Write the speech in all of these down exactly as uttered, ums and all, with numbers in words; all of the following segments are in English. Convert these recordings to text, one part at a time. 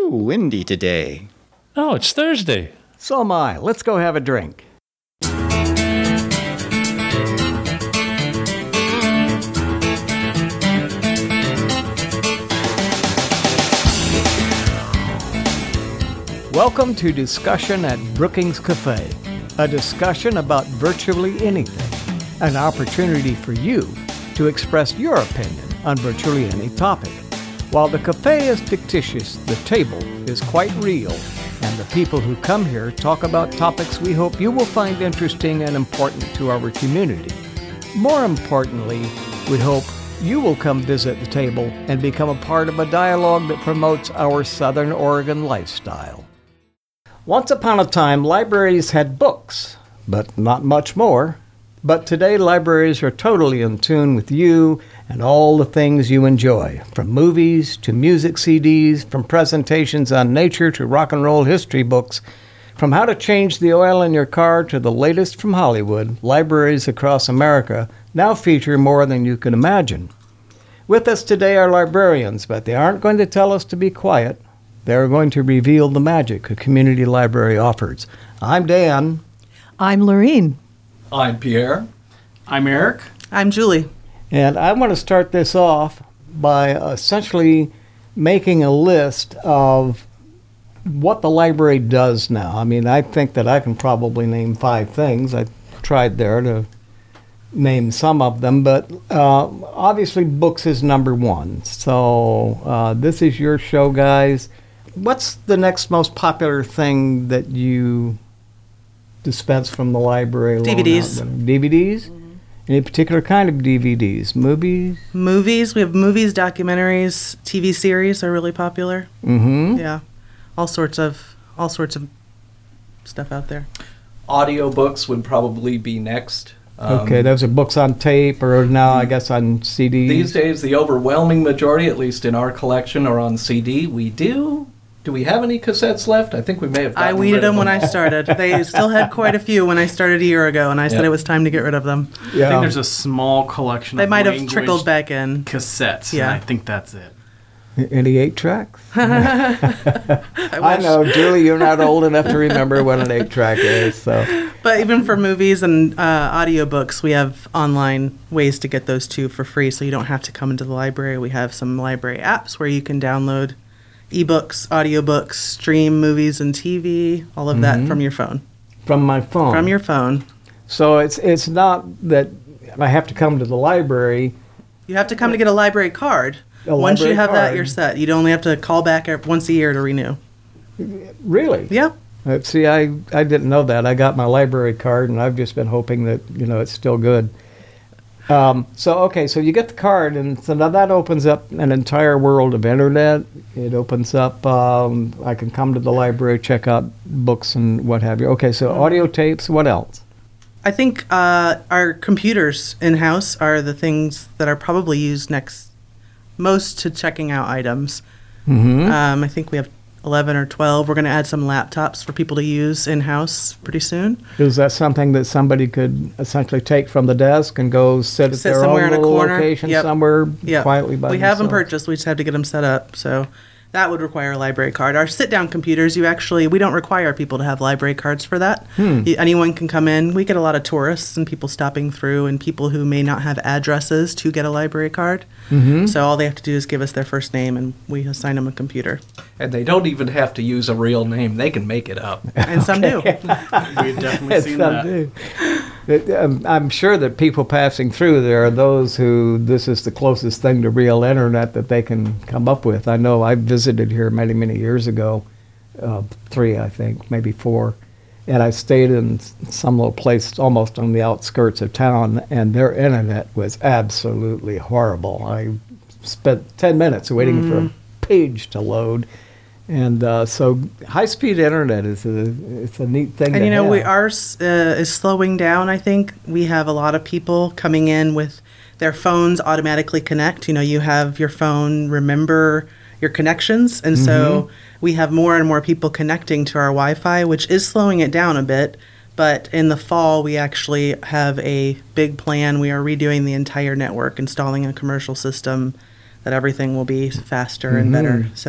Ooh, windy today. Oh, it's Thursday. So am I. Let's go have a drink. Welcome to Discussion at Brookings Cafe, a discussion about virtually anything, an opportunity for you to express your opinion on virtually any topic. While the cafe is fictitious, the table is quite real, and the people who come here talk about topics we hope you will find interesting and important to our community. More importantly, we hope you will come visit the table and become a part of a dialogue that promotes our Southern Oregon lifestyle. Once upon a time, libraries had books, but not much more. But today, libraries are totally in tune with you and all the things you enjoy, from movies to music C Ds, from presentations on nature to rock and roll history books, from how to change the oil in your car to the latest from Hollywood. Libraries across America now feature more than you can imagine. With us today are librarians, but they aren't going to tell us to be quiet. They're going to reveal the magic a community library offers. I'm Dan. I'm Lorene. I'm Pierre. I'm Eric. I'm Julie. And I want to start this off by essentially making a list of what the library does now. I mean, I think that I can probably name five things. I tried there to name some of them, but uh, obviously books is number one. So uh, this is your show, guys. What's the next most popular thing that you dispense from the library? D V Ds. D V Ds? Mm-hmm. Any particular kind of D V Ds? Movies? Movies. We have movies, documentaries, T V series are really popular. Mm-hmm. Yeah. All sorts of all sorts of stuff out there. Audiobooks would probably be next. Um, okay, those are books on tape or now, I guess, on C Ds. These days, the overwhelming majority, at least in our collection, are on C D. We do. Do we have any cassettes left? I think we may have. I weeded them, them when I started. They still had quite a few when I started a year ago, and I yep. said it was time to get rid of them. Yeah. I think there's a small collection they of might have trickled back in. Cassettes, yeah. and I think that's it. Any eight tracks? I, I know, Julie, you're not old enough to remember what an eight track is. So, but even for movies and uh, audiobooks, we have online ways to get those too for free, so you don't have to come into the library. We have some library apps where you can download ebooks, audiobooks, stream movies and T V, all of that mm-hmm. from your phone. From my phone. From your phone. So it's it's not that I have to come to the library. You have to come to get a library card. A Once library you have card. that, you're set. You'd only have to call back once a year to renew. Really? Yeah. Uh, see, I, I didn't know that. I got my library card, and I've just been hoping that, you know, it's still good. Um, so, okay, so you get the card, and so now that opens up an entire world of internet. It opens up, um, I can come to the library, check out books and what have you. Okay, so mm-hmm. audio tapes, what else? I think uh, our computers in-house are the things that are probably used next most to checking out items. Mm-hmm. Um, I think we have eleven or twelve. We're going to add some laptops for people to use in-house pretty soon. Is that something that somebody could essentially take from the desk and go sit at sit their somewhere own in a little corner. location Yep. somewhere Yep. quietly by We themselves? have them purchased. We just have to get them set up. So that would require a library card. Our sit-down computers, you actually, we don't require people to have library cards for that. Hmm. You, anyone can come in. We get a lot of tourists and people stopping through and people who may not have addresses to get a library card. Mm-hmm. So all they have to do is give us their first name and we assign them a computer. And they don't even have to use a real name. They can make it up. And some do. We've definitely seen some that. Do. It, um, I'm sure that people passing through, there are those who this is the closest thing to real internet that they can come up with. I know I visited here many, many years ago, uh, three, I think, maybe four, and I stayed in some little place almost on the outskirts of town, and their internet was absolutely horrible. I spent ten minutes waiting mm. for a page to load. And uh, so high-speed internet is a it's a neat thing and to you know have. we ours uh, is slowing down. I think we have a lot of people coming in with their phones automatically connect. You know, you have your phone remember your connections, and mm-hmm. so we have more and more people connecting to our Wi-Fi, which is slowing it down a bit. But in the fall, we actually have a big plan. We are redoing the entire network, installing a commercial system that everything will be faster mm-hmm. and better. So.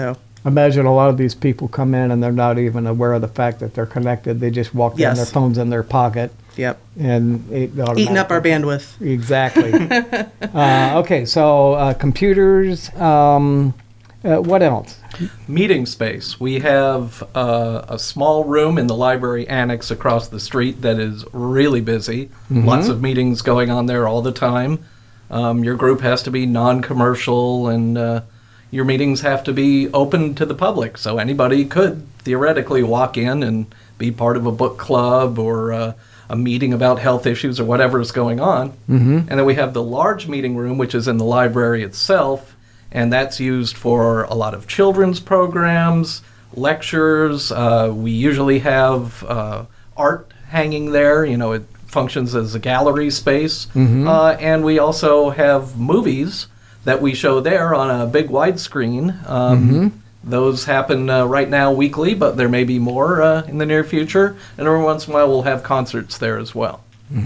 imagine a lot of these people come in and they're not even aware of the fact that they're connected. They just walk in, Yes. their phone's in their pocket, Yep. and it Eating up our automatically- bandwidth. Exactly. uh, okay, so uh, computers. Um, uh, what else? Meeting space. We have uh, a small room in the library annex across the street that is really busy. Lots of meetings going on there all the time. Um, your group has to be non-commercial, and uh, your meetings have to be open to the public. So anybody could theoretically walk in and be part of a book club or uh, a meeting about health issues or whatever is going on. Mm-hmm. And then we have the large meeting room, which is in the library itself. And that's used for a lot of children's programs, lectures. Uh, we usually have uh, art hanging there. You know, it functions as a gallery space. Uh, and we also have movies that we show there on a big widescreen. Um, Those happen uh, right now weekly, but there may be more uh, in the near future. And every once in a while we'll have concerts there as well.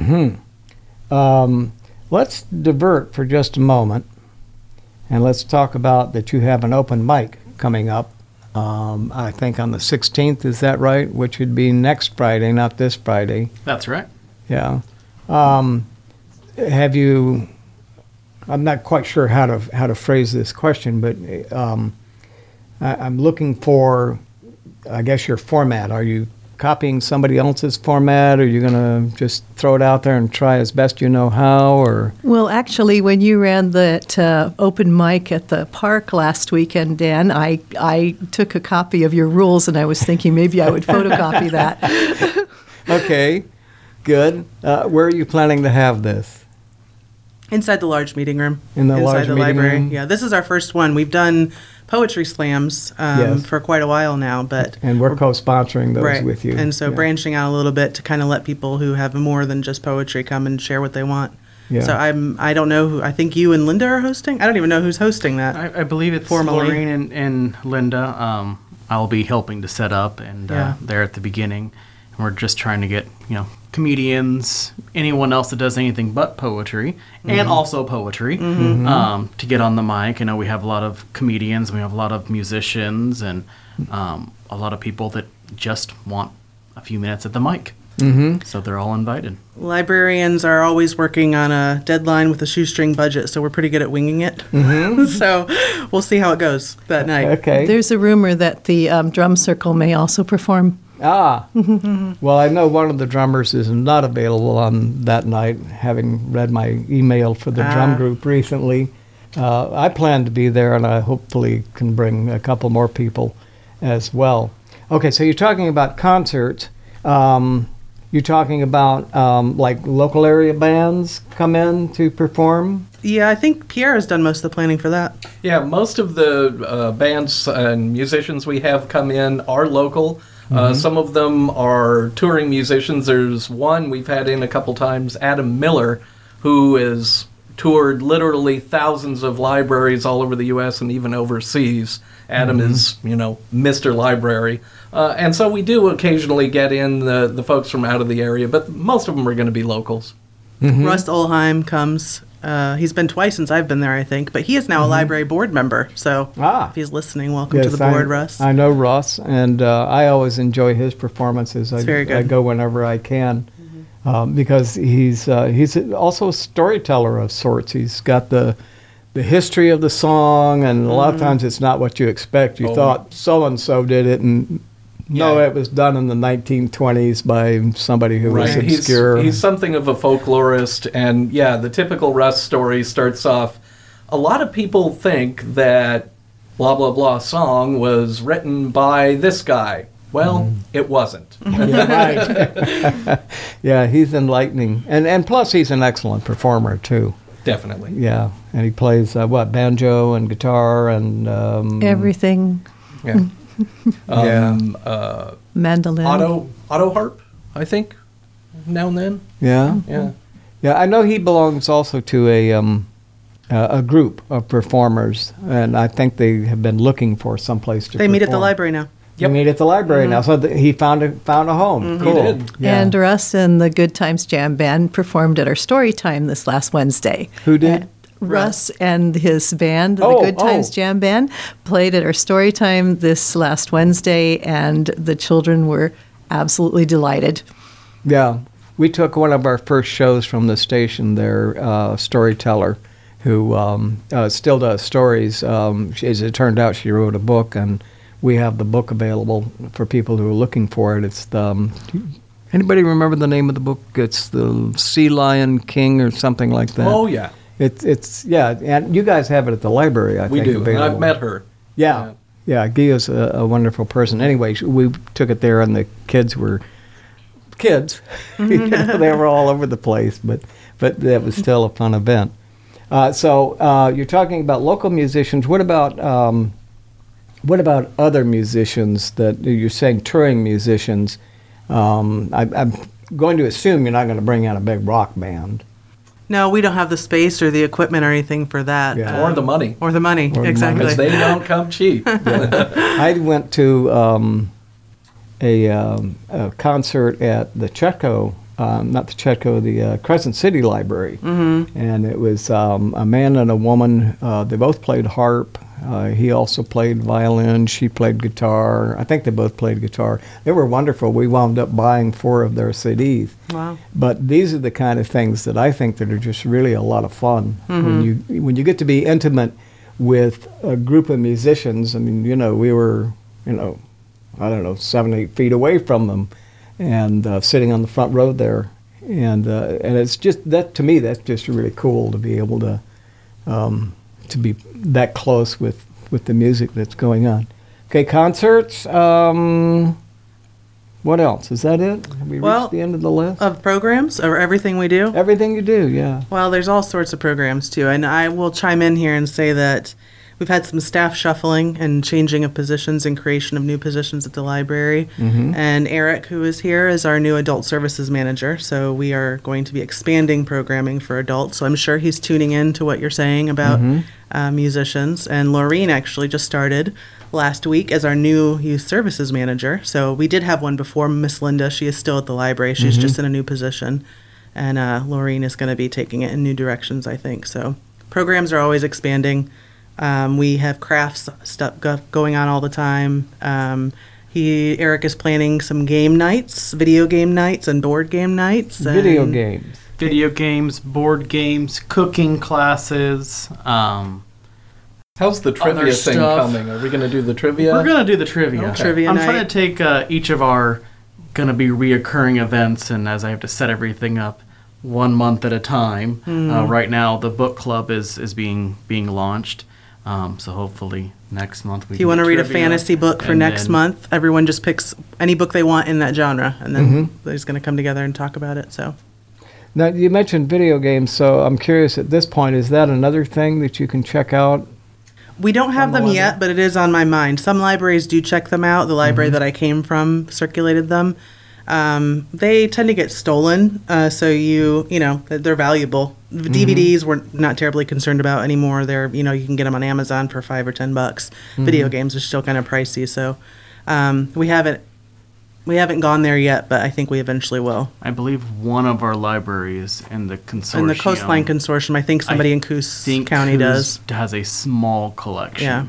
Um, let's divert for just a moment, and let's talk about that you have an open mic coming up. Um, I think on the sixteenth, is that right? Which would be next Friday, not this Friday. That's right. Yeah. Um, have you? I'm not quite sure how to how to phrase this question, but um, I, I'm looking for, I guess, your format. Are you copying somebody else's format? Or are you going to just throw it out there and try as best you know how? Or Well, actually, when you ran that uh, open mic at the park last weekend, Dan, I, I took a copy of your rules, and I was thinking maybe I would photocopy that. okay, good. Uh, where are you planning to have this? Inside the large meeting room. In the Inside large the meeting library. room? Yeah, this is our first one. We've done poetry slams um, Yes. for quite a while now, but And we're co-sponsoring those right. with you. And so Yeah. branching out a little bit to kind of let people who have more than just poetry come and share what they want. Yeah. So I'm I don't know who I think you and Linda are hosting. I don't even know who's hosting that. I, I believe it's Formally. Lorraine and, and Linda. Um, I'll be helping to set up, and uh, Yeah. there at the beginning. And we're just trying to get, you know, comedians, anyone else that does anything but poetry, and also poetry, um, to get on the mic. I know we have a lot of comedians, we have a lot of musicians, and um, a lot of people that just want a few minutes at the mic. Mm-hmm. So they're all invited. Librarians are always working on a deadline with a shoestring budget, so we're pretty good at winging it. So we'll see how it goes that night. Okay. There's a rumor that the um, drum circle may also perform. Ah, well, I know one of the drummers is not available on that night, having read my email for the Ah. drum group recently. Uh, I plan to be there, and I hopefully can bring a couple more people as well. Okay, so you're talking about concerts. Um, you're talking about um, like local area bands come in to perform? Yeah, I think Pierre has done most of the planning for that. Yeah, most of the uh, bands and musicians we have come in are local. Uh, some of them are touring musicians. There's one we've had in a couple times, Adam Miller, who has toured literally thousands of libraries all over the U S and even overseas. Adam is, you know, Mister Library. Uh, and so we do occasionally get in the, the folks from out of the area, but most of them are going to be locals. Russ Olheim comes. Uh, he's been twice since I've been there, I think, but he is now a library board member. So Ah. if he's listening, welcome to the I, board, Russ. I know Russ, and uh, I always enjoy his performances. I, very good. I go whenever I can um, because he's uh, he's also a storyteller of sorts. He's got the the history of the song, and a lot of times it's not what you expect. You Oh. thought so and so did it, and no, Yeah. it was done in the nineteen twenties by somebody who was He's, obscure. he's something of a folklorist, and yeah, the typical Russ story starts off. A lot of people think that blah blah blah song was written by this guy. Well, it wasn't. yeah, right. Yeah, he's enlightening, and and plus he's an excellent performer too. Definitely. Yeah, and he plays uh, what banjo and guitar and um, Everything, Yeah. Yeah. Um, uh, mandolin. auto auto harp, I think, now and then. Yeah, Yeah. yeah. I know he belongs also to a um, uh, a group of performers, and I think they have been looking for someplace to. they meet at the perform. library now. They meet at the library now, so th- he found a found a home. Cool. did. Yeah. And Russ and the Good Times Jam Band performed at our story time this last Wednesday. Who did? Uh, Russ and his band, the Oh, Good Times oh. Jam Band, played at our story time this last Wednesday, and the children were absolutely delighted. Yeah, we took one of our first shows from the station, their uh, storyteller, who um, uh, still does stories. Um, she, as it turned out, she wrote a book, and we have the book available for people who are looking for it. It's the, um, anybody remember the name of the book? It's the Sea Lion King or something like that. Oh, yeah. It's it's yeah, and you guys have it at the library, I We think. do. And available. I've met her. Yeah, yeah. Gia's a, a wonderful person. Anyway, sh- we took it there, and the kids were kids. You know, they were all over the place, but but that was still a fun event. Uh, so uh, you're talking about local musicians. What about um, what about other musicians that you're saying touring musicians? Um, I, I'm going to assume you're not going to bring out a big rock band. No, we don't have the space or the equipment or anything for that. Yeah. Or the money. Or the money, Or the exactly. Because they don't come cheap. I went to um, a, um, a concert at the Chetco, um, not the Chetco, the uh, Crescent City Library, mm-hmm. and it was um, a man and a woman. Uh, they both played harp. Uh, he also played violin. She played guitar. I think they both played guitar. They were wonderful. We wound up buying four of their C Ds. Wow. But these are the kind of things that I think that are just really a lot of fun when you when you get to be intimate with a group of musicians. I mean, you know, we were, you know, I don't know, seven, eight feet away from them, and uh, sitting on the front row there, and uh, and it's just that to me that's just really cool to be able to um, to be that close with with the music that's going on. Okay, concerts. Um, What else? Is that it? Have we Well, reached the end of the list? Of programs or everything we do? Everything you do, yeah. Well, there's all sorts of programs too, and I will chime in here and say that we've had some staff shuffling and changing of positions and creation of new positions at the library. Mm-hmm. And Eric, who is here, is our new adult services manager. So we are going to be expanding programming for adults. So I'm sure he's tuning in to what you're saying about Mm-hmm. uh, musicians. And Laureen actually just started last week as our new youth services manager. So we did have one before, Miss Linda. She is still at the library. She's Mm-hmm. just in a new position. And uh, Laureen is going to be taking it in new directions, I think. So programs are always expanding. Um, we have crafts stuff go- going on all the time. Um, he Eric is planning some game nights, video game nights, and board game nights. Video and games. Video games, board games, cooking classes. Um, How's the Other trivia thing stuff. coming? Are we going to do the trivia? We're gonna do the trivia. Okay. Trivia I'm night. trying to take uh, each of our gonna be reoccurring events, and as I have to set everything up one month at a time. Uh, right now, the book club is is being being launched. Um, so hopefully next month we. If you can want to do read a trivia, fantasy book for and next then- month, everyone just picks any book they want in that genre, and then they're just going to come together and talk about it. So. Now, you mentioned video games, so I'm curious at this point, is that another thing that you can check out? We don't have On the them yet, library? but it is on my mind. Some libraries do check them out. The library that I came from circulated them. Um, they tend to get stolen, uh, so you you know they're- they're valuable. The D V Ds we're not terribly concerned about anymore. They're you know you can get them on Amazon for five or ten bucks. Video games are still kind of pricey, so um, we haven't we haven't gone there yet, but I think we eventually will. I believe one of our libraries in the consortium. In the Coastline Consortium, I think somebody I in Coos think County Coos does. has a small collection. Yeah.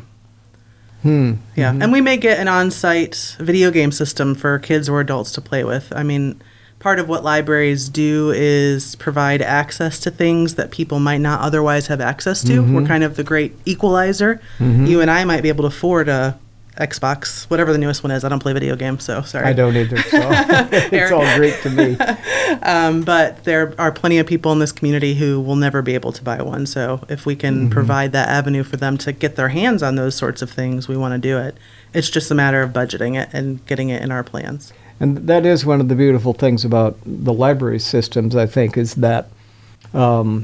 Hmm. Yeah, and we may get an on-site video game system for kids or adults to play with. I mean, part of what libraries do is provide access to things that people might not otherwise have access to. We're kind of the great equalizer. You and I might be able to afford a Xbox, whatever the newest one is. I don't play video games, so sorry. I don't either, so it's all Greek to me. Um, but there are plenty of people in this community who will never be able to buy one. So if we can provide that avenue for them to get their hands on those sorts of things, we want to do it. It's just a matter of budgeting it and getting it in our plans. And that is one of the beautiful things about the library systems, I think, is that um,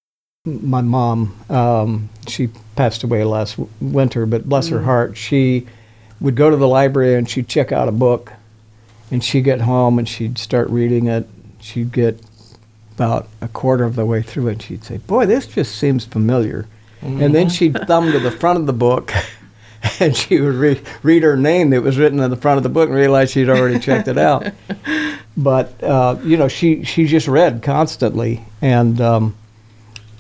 my mom, um, she passed away last w- winter, but bless her heart, she would go to the library and she'd check out a book, and she'd get home and she'd start reading it. She'd get about a quarter of the way through it, and she'd say, "Boy, this just seems familiar." And then she'd thumb to the front of the book, and she would read, read her name that was written on the front of the book and realize she'd already checked it out. But, uh, you know, she, she just read constantly. And um,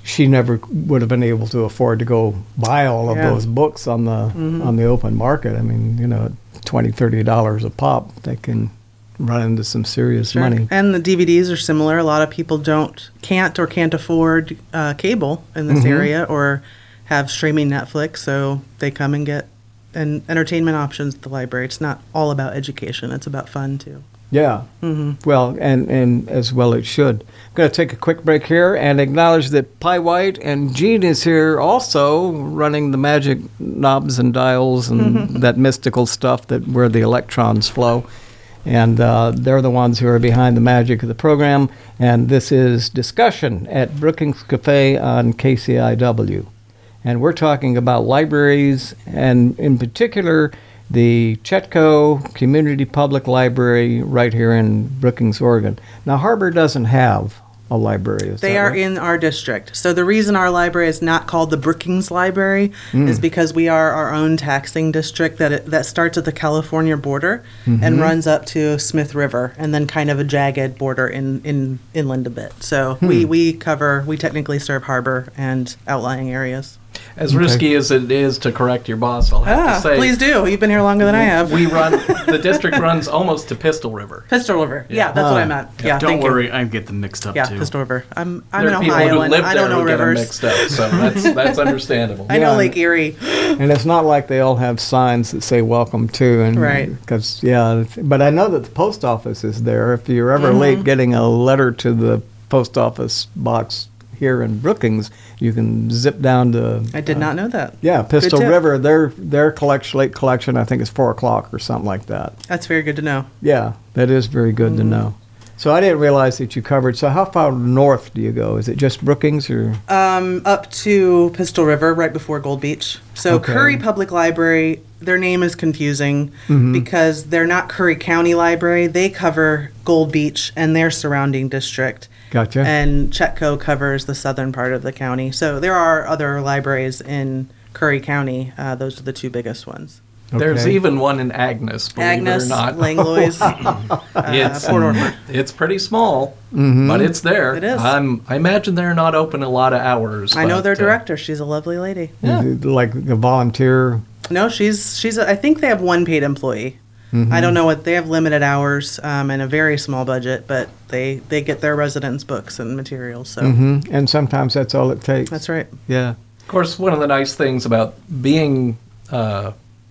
she never would have been able to afford to go buy all of Yeah. those books on the on the open market. I mean, you know, twenty, thirty dollars a pop, they can run into some serious Sure. money. And the D V Ds are similar. A lot of people don't, can't or can't afford uh, cable in this Mhm. area or have streaming Netflix, so they come and get an entertainment options at the library. It's not all about education. It's about fun, too. Yeah. Mm-hmm. Well, and, and as well it should. I'm going to take a quick break here and acknowledge that Pi White and Jean is here also running the magic knobs and dials and that mystical stuff that where the electrons flow. And uh, they're the ones who are behind the magic of the program. And this is Discussion at Brookings Cafe on K C I W. And we're talking about libraries and in particular the Chetco Community Public Library right here in Brookings, Oregon. Now, Harbor doesn't have a library, is They that are right? in our district. So the reason our library is not called the Brookings Library Mm. is because we are our own taxing district that it, that starts at the California border Mm-hmm. and runs up to Smith River and then kind of a jagged border in, in inland a bit. So Hmm. we, we cover, we technically serve Harbor and outlying areas. As risky as it is to correct your boss, I'll have Ah, to say. please do. You've been here longer than I have. We run, the district runs almost to Pistol River. Pistol River. Yeah, that's what I meant. Yeah, Don't thank you. worry, I get them mixed up Yeah, too. Pistol River. I'm I'm There in are people Ohio who and live I there don't know who get them rivers. mixed up, so that's, that's understandable. I know Yeah. Lake Erie. And it's not like they all have signs that say welcome to. And Right. Because, yeah, it's- but I know that the post office is there. If you're ever Mm-hmm. late getting a letter to the post office box here in Brookings, you can zip down to. I did not know that. Yeah, Pistol tip. River, their their collection, late collection, I think is four o'clock or something like that. That's very good to know. Yeah, that is very good Mm-hmm. to know. So I didn't realize that you covered. So how far north do you go? Is it just Brookings or? Um, up to Pistol River, right before Gold Beach. So Okay. Curry Public Library, their name is confusing Mhm. because they're not Curry County Library. They cover Gold Beach and their surrounding district. Gotcha. And Chetco covers the southern part of the county. So there are other libraries in Curry County. Uh, those are the two biggest ones. There's Okay. even one in Agnes, believe Agnes, it or not. Langlois, uh, It's, Port Orford. it's pretty small, Mhm. but it's there. It is. Um, I imagine they're not open a lot of hours. I know but, their uh, director. She's a lovely lady. Is it like a volunteer? No, she's she's. A, I think they have one paid employee. I don't know what they have limited hours um, and a very small budget, but they they get their residents books and materials. So hmm And sometimes that's all it takes. that's right. Yeah. Of course, one of the nice things about being uh,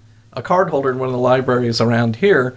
a card holder in one of the libraries around here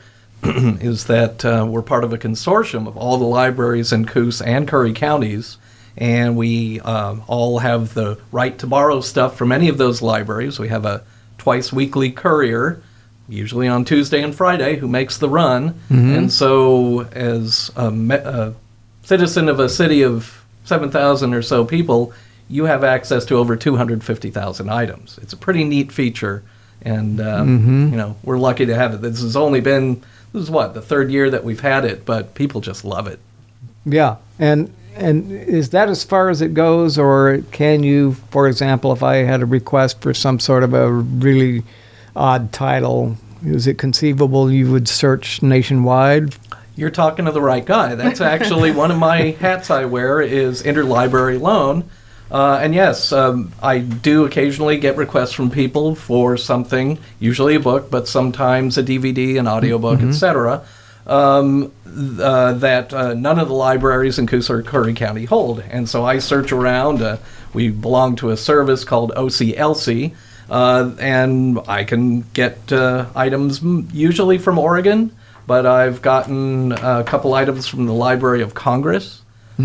is that uh, we're part of a consortium of all the libraries in Coos and Curry counties, and we um, all have the right to borrow stuff from any of those libraries. We have a twice weekly courier, usually on Tuesday and Friday, who makes the run. And so, as a, me- a citizen of a city of seven thousand or so people, you have access to over two hundred fifty thousand items. It's a pretty neat feature, and um, you know we're lucky to have it. This has only been this is what the third year that we've had it, but people just love it. Yeah. And and is that as far as it goes, or can you, for example, if I had a request for some sort of a really odd title, is it conceivable you would search nationwide? You're talking to the right guy. That's actually one of my hats I wear is interlibrary loan. Uh, and yes, um, I do occasionally get requests from people for something, usually a book, but sometimes a D V D, an audiobook, et cetera, um, th- uh, that uh, none of the libraries in Coos or Curry County hold. And so I search around. Uh, we belong to a service called O C L C, uh, and I can get uh, items m- usually from Oregon, but I've gotten a couple items from the Library of Congress.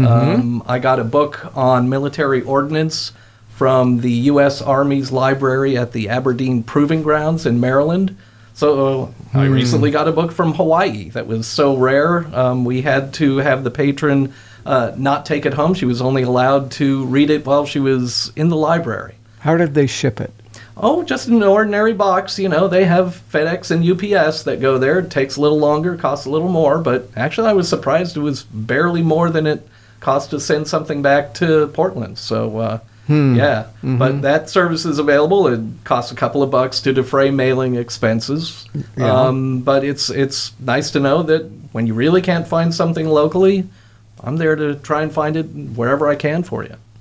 Um, I got a book on military ordnance from the U S Army's library at the Aberdeen Proving Grounds in Maryland. So uh, I recently got a book from Hawaii that was so rare, um, we had to have the patron uh, not take it home. She was only allowed to read it while she was in the library. How did they ship it? Oh, just an ordinary box. You know, they have FedEx and U P S that go there. It takes a little longer, costs a little more, but actually I was surprised it was barely more than it cost to send something back to Portland. So, uh, yeah. But that service is available. It costs a couple of bucks to defray mailing expenses. Yeah. Um, but it's it's nice to know that when you really can't find something locally, I'm there to try and find it wherever I can for you.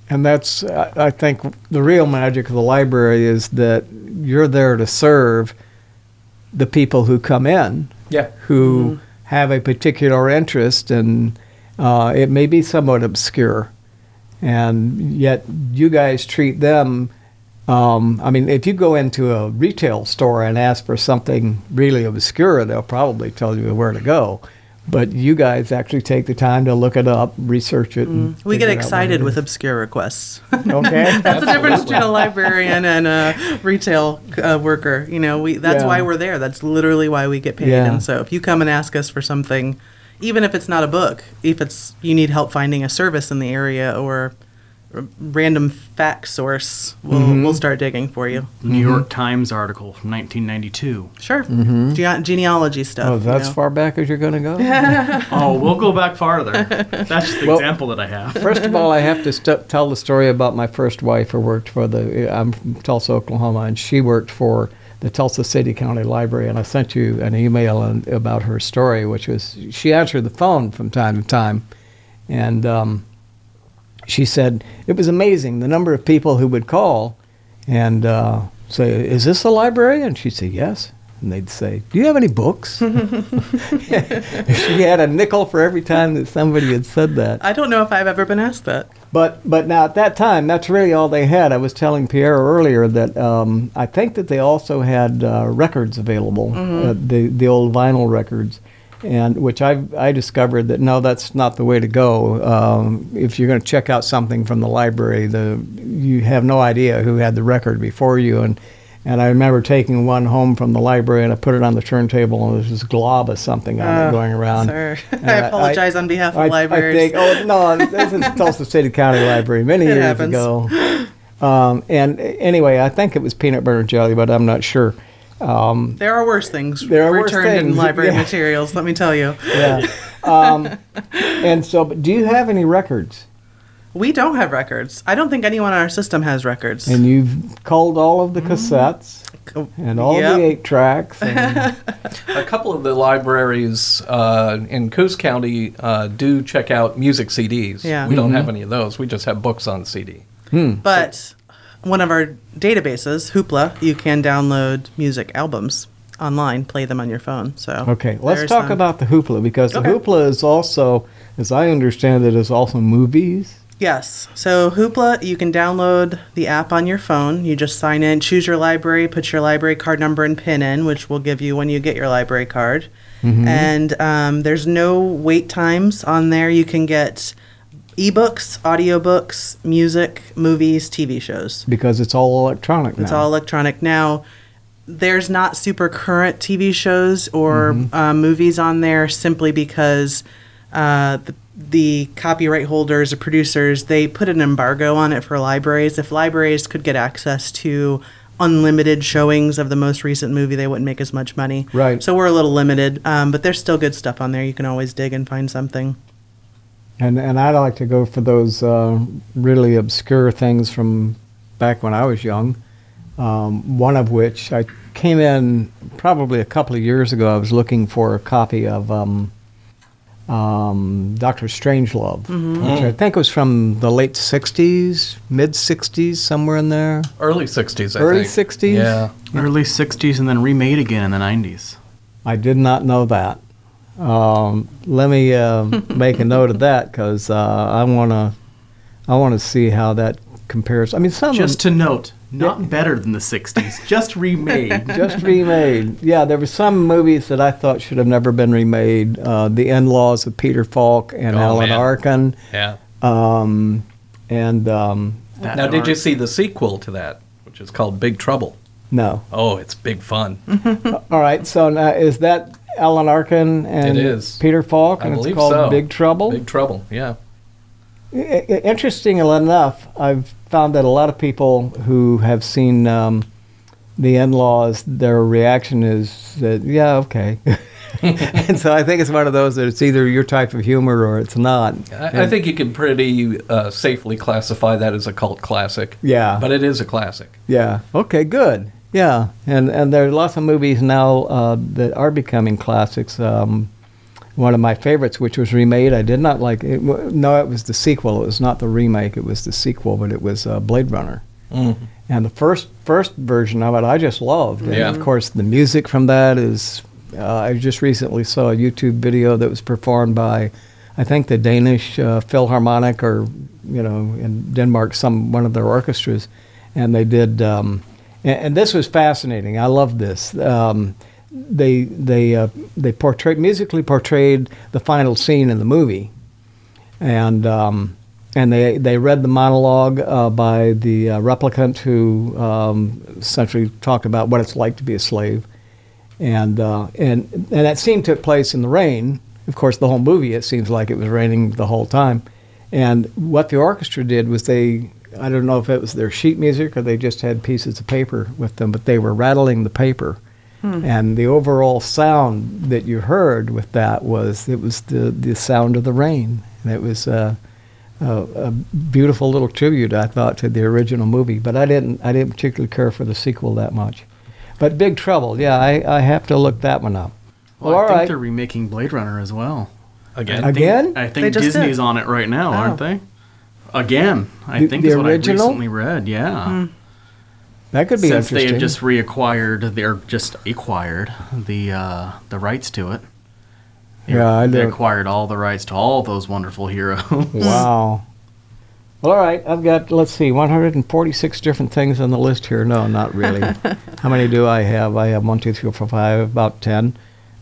And that's, I I think, the real magic of the library is that you're there to serve the people who come in, Yeah. who have a particular interest, and uh, it may be somewhat obscure, and yet you guys treat them. Um, I mean, if you go into a retail store and ask for something really obscure, they'll probably tell you where to go. But you guys actually take the time to look it up, research it. And We get figure out what excited it with is. obscure requests. Okay. That's the difference between a librarian and a retail uh, worker. You know, we that's Yeah. why we're there. That's literally why we get paid. Yeah. And so if you come and ask us for something, even if it's not a book, if it's you need help finding a service in the area or a random fact source, we'll Mm-hmm. we'll start digging for you. New York Times article from nineteen ninety-two. Sure. Ge- genealogy stuff. Oh, you that's know. far back as you're going to go? Oh, we'll go back farther. That's just the Well- example that I have. First of all, I have to st- tell the story about my first wife who worked for the, I'm from Tulsa, Oklahoma, and she worked for the Tulsa City County Library, and I sent you an email on, about her story, which was, she answered the phone from time to time, and um, she said, it was amazing, the number of people who would call and uh, say, is this a library? And she'd say, yes. And they'd say, do you have any books? She had a nickel for every time that somebody had said that. I don't know if I've ever been asked that. But but now at that time, that's really all they had. I was telling Pierre earlier that um, I think that they also had uh, records available, uh, the the old vinyl records, and which I I discovered that no, that's not the way to go. Um, if you're going to check out something from the library, the you have no idea who had the record before you. And and I remember taking one home from the library and I put it on the turntable and there was this glob of something on it Oh, going around. Sir, And I apologize on behalf of I, libraries. I think, oh no, this is Tulsa City County Library many It years happens. ago. Um, and anyway, I think it was peanut butter and jelly, but I'm not sure. Um, There are worse things There are worse returned in things, library yeah. materials, let me tell you. yeah. Um, and so, but do you have any records? We don't have records. I don't think anyone in our system has records. And you've culled all of the cassettes and all Yep. of the eight tracks. And, A couple of the libraries uh, in Coos County uh, do check out music C Ds. Yeah. We don't have any of those. We just have books on C D. But one of our databases, Hoopla, you can download music albums online, play them on your phone. So okay, let's there's talk some. about the Hoopla, because Okay. the Hoopla is also, as I understand it, is also movies. Yes. So Hoopla, you can download the app on your phone. You just sign in, choose your library, put your library card number and PIN in, which will give you when you get your library card. And um, there's no wait times on there. You can get ebooks, audiobooks, music, movies, T V shows. Because it's all electronic now. It's all electronic. Now, there's not super current T V shows or uh, movies on there simply because uh, the, the copyright holders or producers, they put an embargo on it for libraries. If libraries could get access to unlimited showings of the most recent movie, they wouldn't make as much money. Right. So we're a little limited, um, but there's still good stuff on there. You can always dig and find something. And and I like to go for those uh, really obscure things from back when I was young. Um, one of which I came in probably a couple of years ago. I was looking for a copy of um, um, Doctor Strangelove, which I think was from the late sixties, mid sixties, somewhere in there. Early sixties, I Early think. sixties? Yeah. Early sixties and then remade again in the nineties. I did not know that. Um, let me uh, make a note of that because uh, I want to I want to see how that compares. I mean, some Just of them, to note, not better than the sixties, just remade. just remade. Yeah, there were some movies that I thought should have never been remade. Uh, the In-Laws of Peter Falk and Oh, Alan man. Arkin. Yeah. Um, and um, That Now, did you art- see the sequel to that, which is called Big Trouble? no. Oh, it's big fun. All right, so now is that Alan Arkin and It is. Peter Falk? I And believe it's called so. Big Trouble? Big Trouble, yeah. I- I- Interesting enough, I've found that a lot of people who have seen um, the In-Laws, their reaction is that, yeah, okay. And so I think it's one of those that it's either your type of humor or it's not. I, I think you can pretty uh, safely classify that as a cult classic. Yeah. But it is a classic. Yeah. Okay, good. Yeah. And and there are lots of movies now uh, that are becoming classics. Um, one of my favorites, which was remade. I did not like it. w- No, it was the sequel. It was not the remake. It was the sequel, but it was uh, Blade Runner. Mhm. And the first first version of it, I just loved. And Yeah. of course, the music from that is. Uh, I just recently saw a YouTube video that was performed by, I think, the Danish uh, Philharmonic, or you know, in Denmark, some one of their orchestras, and they did. Um, and, and this was fascinating. I love this. Um, they they uh, they portrayed musically portrayed the final scene in the movie, and um, and they they read the monologue uh, by the uh, replicant who um, essentially talked about what it's like to be a slave, and uh, and and that scene took place in the rain. Of course, the whole movie it seems like it was raining the whole time, and what the orchestra did was they. I don't know if it was their sheet music or they just had pieces of paper with them, but they were rattling the paper. And the overall sound that you heard with that was it was the, the sound of the rain. And it was uh, a, a beautiful little tribute, I thought, to the original movie. But I didn't I didn't particularly care for the sequel that much. But Big Trouble, yeah, I, I have to look that one up. Well, All I think right. they're remaking Blade Runner as well. Again. I think- Again? I They think just Disney's did. on it right now, Oh. aren't they? Again, I The- think the is what I original? recently read. Yeah, That could be since they interesting. have just reacquired, they're just acquired the uh, the rights to it. They- Yeah, I they know. acquired all the rights to all those wonderful heroes. Wow. Well, all right. I've got, let's see, one hundred forty-six different things on the list here. No, not really. How many do I have? I have one, two, three, four, five, about ten.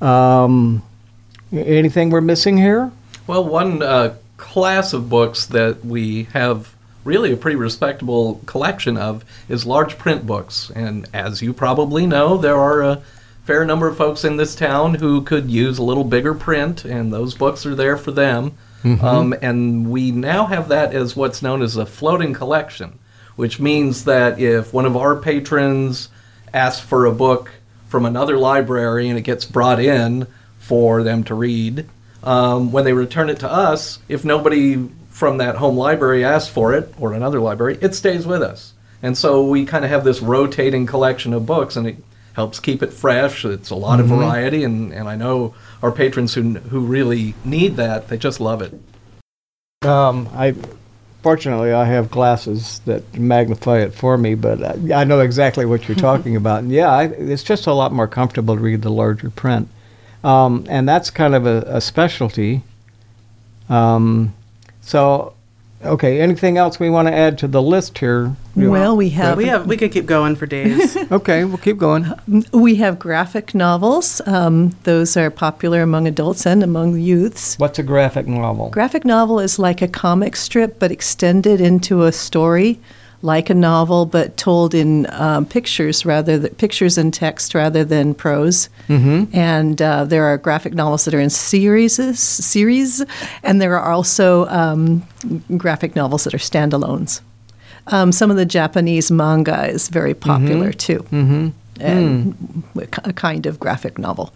Um, anything we're missing here? Well, one uh, class of books that we have really a pretty respectable collection of is large print books. And as you probably know, there are a fair number of folks in this town who could use a little bigger print, and those books are there for them. Um, and we now have that as what's known as a floating collection, which means that if one of our patrons asks for a book from another library and it gets brought in for them to read, um, when they return it to us, if nobody from that home library asks for it, or another library, it stays with us. And so we kind of have this rotating collection of books, and it helps keep it fresh. It's a lot of variety, and, and I know our patrons who who really need that, they just love it. Um, I fortunately I have glasses that magnify it for me, but I, I know exactly what you're talking about. And yeah, I, it's just a lot more comfortable to read the larger print, um, and that's kind of a, a specialty. Um, so, okay, anything else we want to add to the list here? Well, we have We have we could keep going for days. Okay, we'll keep going. we have graphic novels. Um, those are popular among adults and among youths. What's a graphic novel? Graphic novel is like a comic strip, but extended into a story, like a novel, but told in um, pictures rather than pictures and text rather than prose. Mm-hmm. And uh, there are graphic novels that are in series, series, and there are also um, graphic novels that are standalones. Um, some of the Japanese manga is very popular too, mm-hmm. and a kind of graphic novel.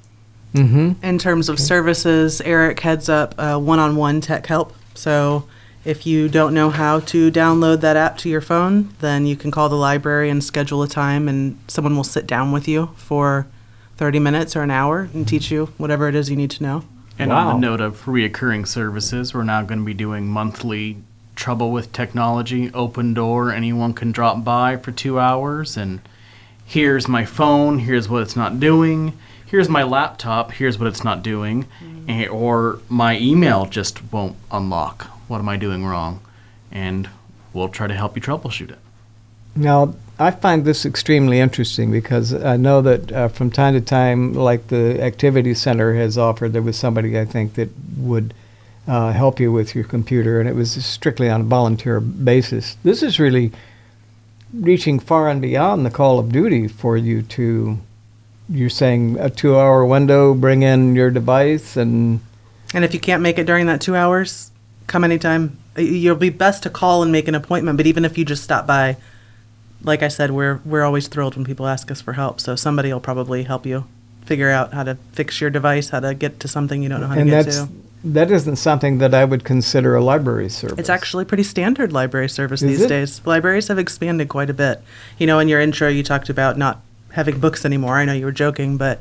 In terms of services, Eric heads up uh, one-on-one tech help. So if you don't know how to download that app to your phone, then you can call the library and schedule a time, and someone will sit down with you for thirty minutes or an hour and teach you whatever it is you need to know. And Wow. on the note of reoccurring services, we're now going to be doing monthly trouble with technology, open door, anyone can drop by for two hours and here's my phone, here's what it's not doing, here's my laptop, here's what it's not doing, and, or my email just won't unlock. What am I doing wrong? And we'll try to help you troubleshoot it. Now, I find this extremely interesting because I know that uh, from time to time, like the Activity Center has offered, there was somebody, I think, that would uh, help you with your computer, and it was strictly on a volunteer basis. This is really reaching far and beyond the call of duty for you to, you're saying a two-hour window, bring in your device, and And if you can't make it during that two hours, come anytime. Y- You'll be best to call and make an appointment. But even if you just stop by, like I said, we're we're always thrilled when people ask us for help. So somebody will probably help you figure out how to fix your device, how to get to something you don't know how and to get that's to. that isn't something that I would consider a library service. It's actually pretty standard library service Is these it? days. Libraries have expanded quite a bit. You know, in your intro, you talked about not having books anymore. I know you were joking, but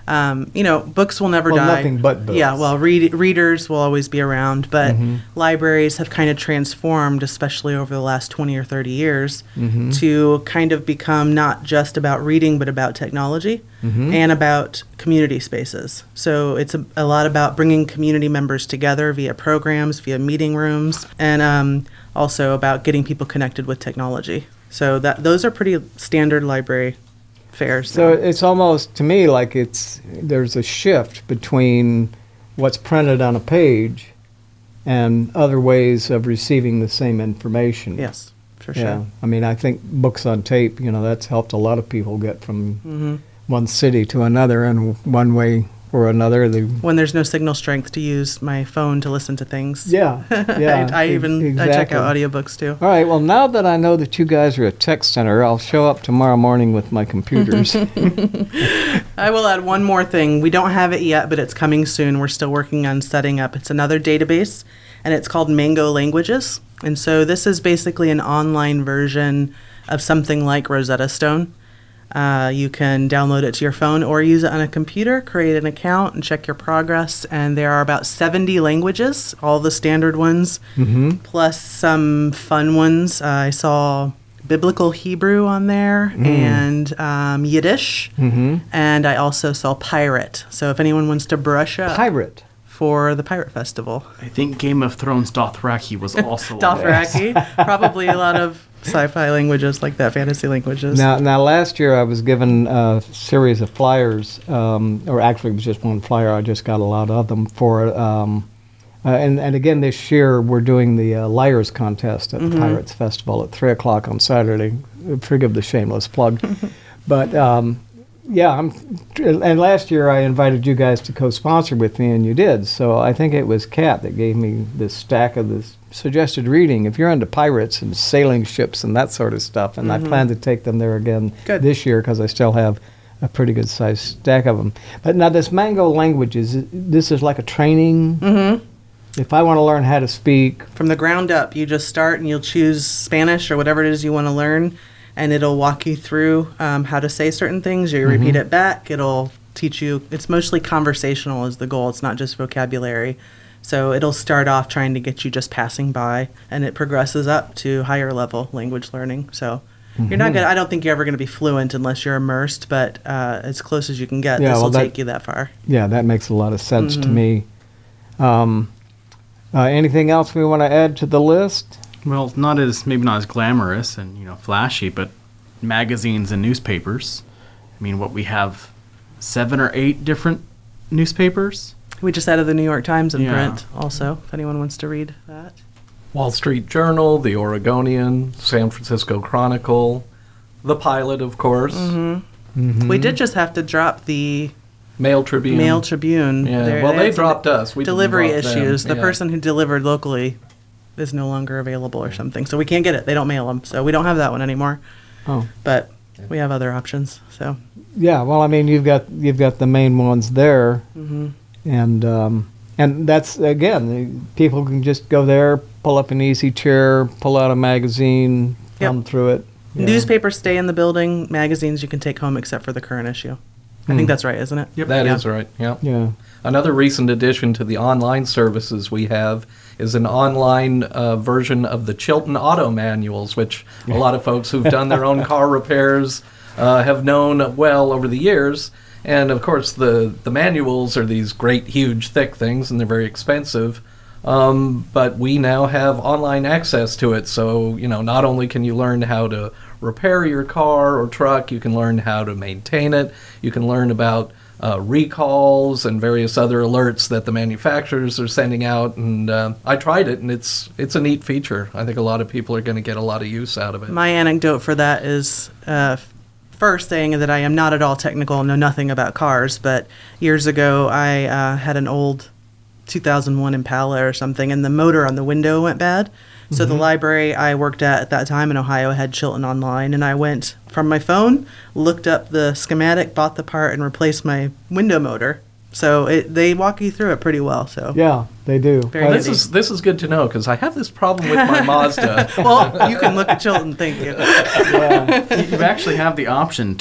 Um, you know, books will never Well, die. nothing but books. Yeah, well, read, readers will always be around, but Mm-hmm. libraries have kind of transformed, especially over the last twenty or thirty years, Mm-hmm. to kind of become not just about reading, but about technology Mm-hmm. and about community spaces. So it's a, a lot about bringing community members together via programs, via meeting rooms, and um, also about getting people connected with technology. So that those are pretty standard library fairs. So it's almost, to me, like it's there's a shift between what's printed on a page and other ways of receiving the same information. yes, for Yeah. sure. I mean, I think books on tape, you know, that's helped a lot of people get from hmm one city to another in one way or another. They, When there's no signal strength to use my phone to listen to things. yeah, yeah. I, I e- even I check exactly. out audiobooks too. All right, well, now that I know that you guys are a tech center, I'll show up tomorrow morning with my computers. I will add one more thing. We don't have it yet, but it's coming soon. We're still working on setting up. It's another database, and it's called Mango Languages. And so this is basically an online version of something like Rosetta Stone. Uh, you can download it to your phone or use it on a computer, create an account, and check your progress. And there are about seventy languages, all the standard ones, Mm-hmm. plus some fun ones. Uh, I saw Biblical Hebrew on there and um, Yiddish. Mm-hmm. And I also saw Pirate. So if anyone wants to brush up Pirate. for the Pirate Festival. I think Game of Thrones Dothraki was also on there. Dothraki. Probably a lot of sci-fi languages like that, fantasy languages. Now, now, last year I was given a series of flyers, um, or actually it was just one flyer. I just got a lot of them for, um, uh, and and again this year we're doing the uh, Liars contest at the Pirates Festival at three o'clock on Saturday. Forgive the shameless plug, but um, yeah, I'm. And last year I invited you guys to co-sponsor with me, and you did. So I think it was Kat that gave me this stack of this suggested reading. If you're into pirates and sailing ships and that sort of stuff, and I plan to take them there again Good. this year because I still have a pretty good sized stack of them. But now this Mango Languages, this is like a training. Mm-hmm. If I want to learn how to speak, From the ground up, you just start and you'll choose Spanish or whatever it is you want to learn, and it'll walk you through um, how to say certain things. You repeat it back. It'll teach you. It's mostly conversational is the goal. It's not just vocabulary. So it'll start off trying to get you just passing by, and it progresses up to higher level language learning. So you're not gonna. I don't think you're ever gonna be fluent unless you're immersed, but uh, as close as you can get, Yeah, this will well, that- take you that far. yeah, that makes a lot of sense to me. Um, uh, anything else we want to add to the list? Well, not as maybe not as glamorous and you know flashy, but magazines and newspapers. I mean, what we have seven or eight different newspapers. We just added the New York Times in Yeah. print, also, if anyone wants to read that. Wall Street Journal, The Oregonian, San Francisco Chronicle, The Pilot, of course, Mm-hmm. We did just have to drop the Mail Tribune. Mail Tribune. Yeah, There- well, they had some dropped us. We didn't delivery drop them. issues. The Yeah. person who delivered locally is no longer available or something, so we can't get it. They don't mail them, so we don't have that one anymore. Oh. But we have other options. So Yeah, well, I mean, you've got you've got the main ones there, Mm-hmm. and um, and that's again, the, people can just go there, pull up an easy chair, pull out a magazine, Yep. thumb through it. Yeah. newspapers stay in the building. Magazines you can take home except for the current issue. I think Hmm. that's right, isn't it? Yep, that Yeah. is right. Yeah. Yeah. Another recent addition to the online services we have is an online uh, version of the Chilton Auto Manuals, which a lot of folks who've done their own car repairs uh, have known well over the years. And of course, the, the manuals are these great, huge, thick things, and they're very expensive. Um, but we now have online access to it. So, you know, not only can you learn how to repair your car or truck, you can learn how to maintain it. You can learn about uh, recalls and various other alerts that the manufacturers are sending out. And uh, I tried it, and it's it's a neat feature. I think a lot of people are going to get a lot of use out of it. My anecdote for that is uh, first saying that I am not at all technical, know nothing about cars, but years ago I uh, had an old two thousand one Impala or something, and the motor on the window went bad. So the library I worked at at that time in Ohio had Chilton Online, and I went from my phone, looked up the schematic, bought the part, and replaced my window motor. So it, they walk you through it pretty well. So Yeah, they do. Very Uh, This handy. is this is good to know because I have this problem with my Mazda. well, you can look at Chilton. Thank you. yeah. You you actually have the option to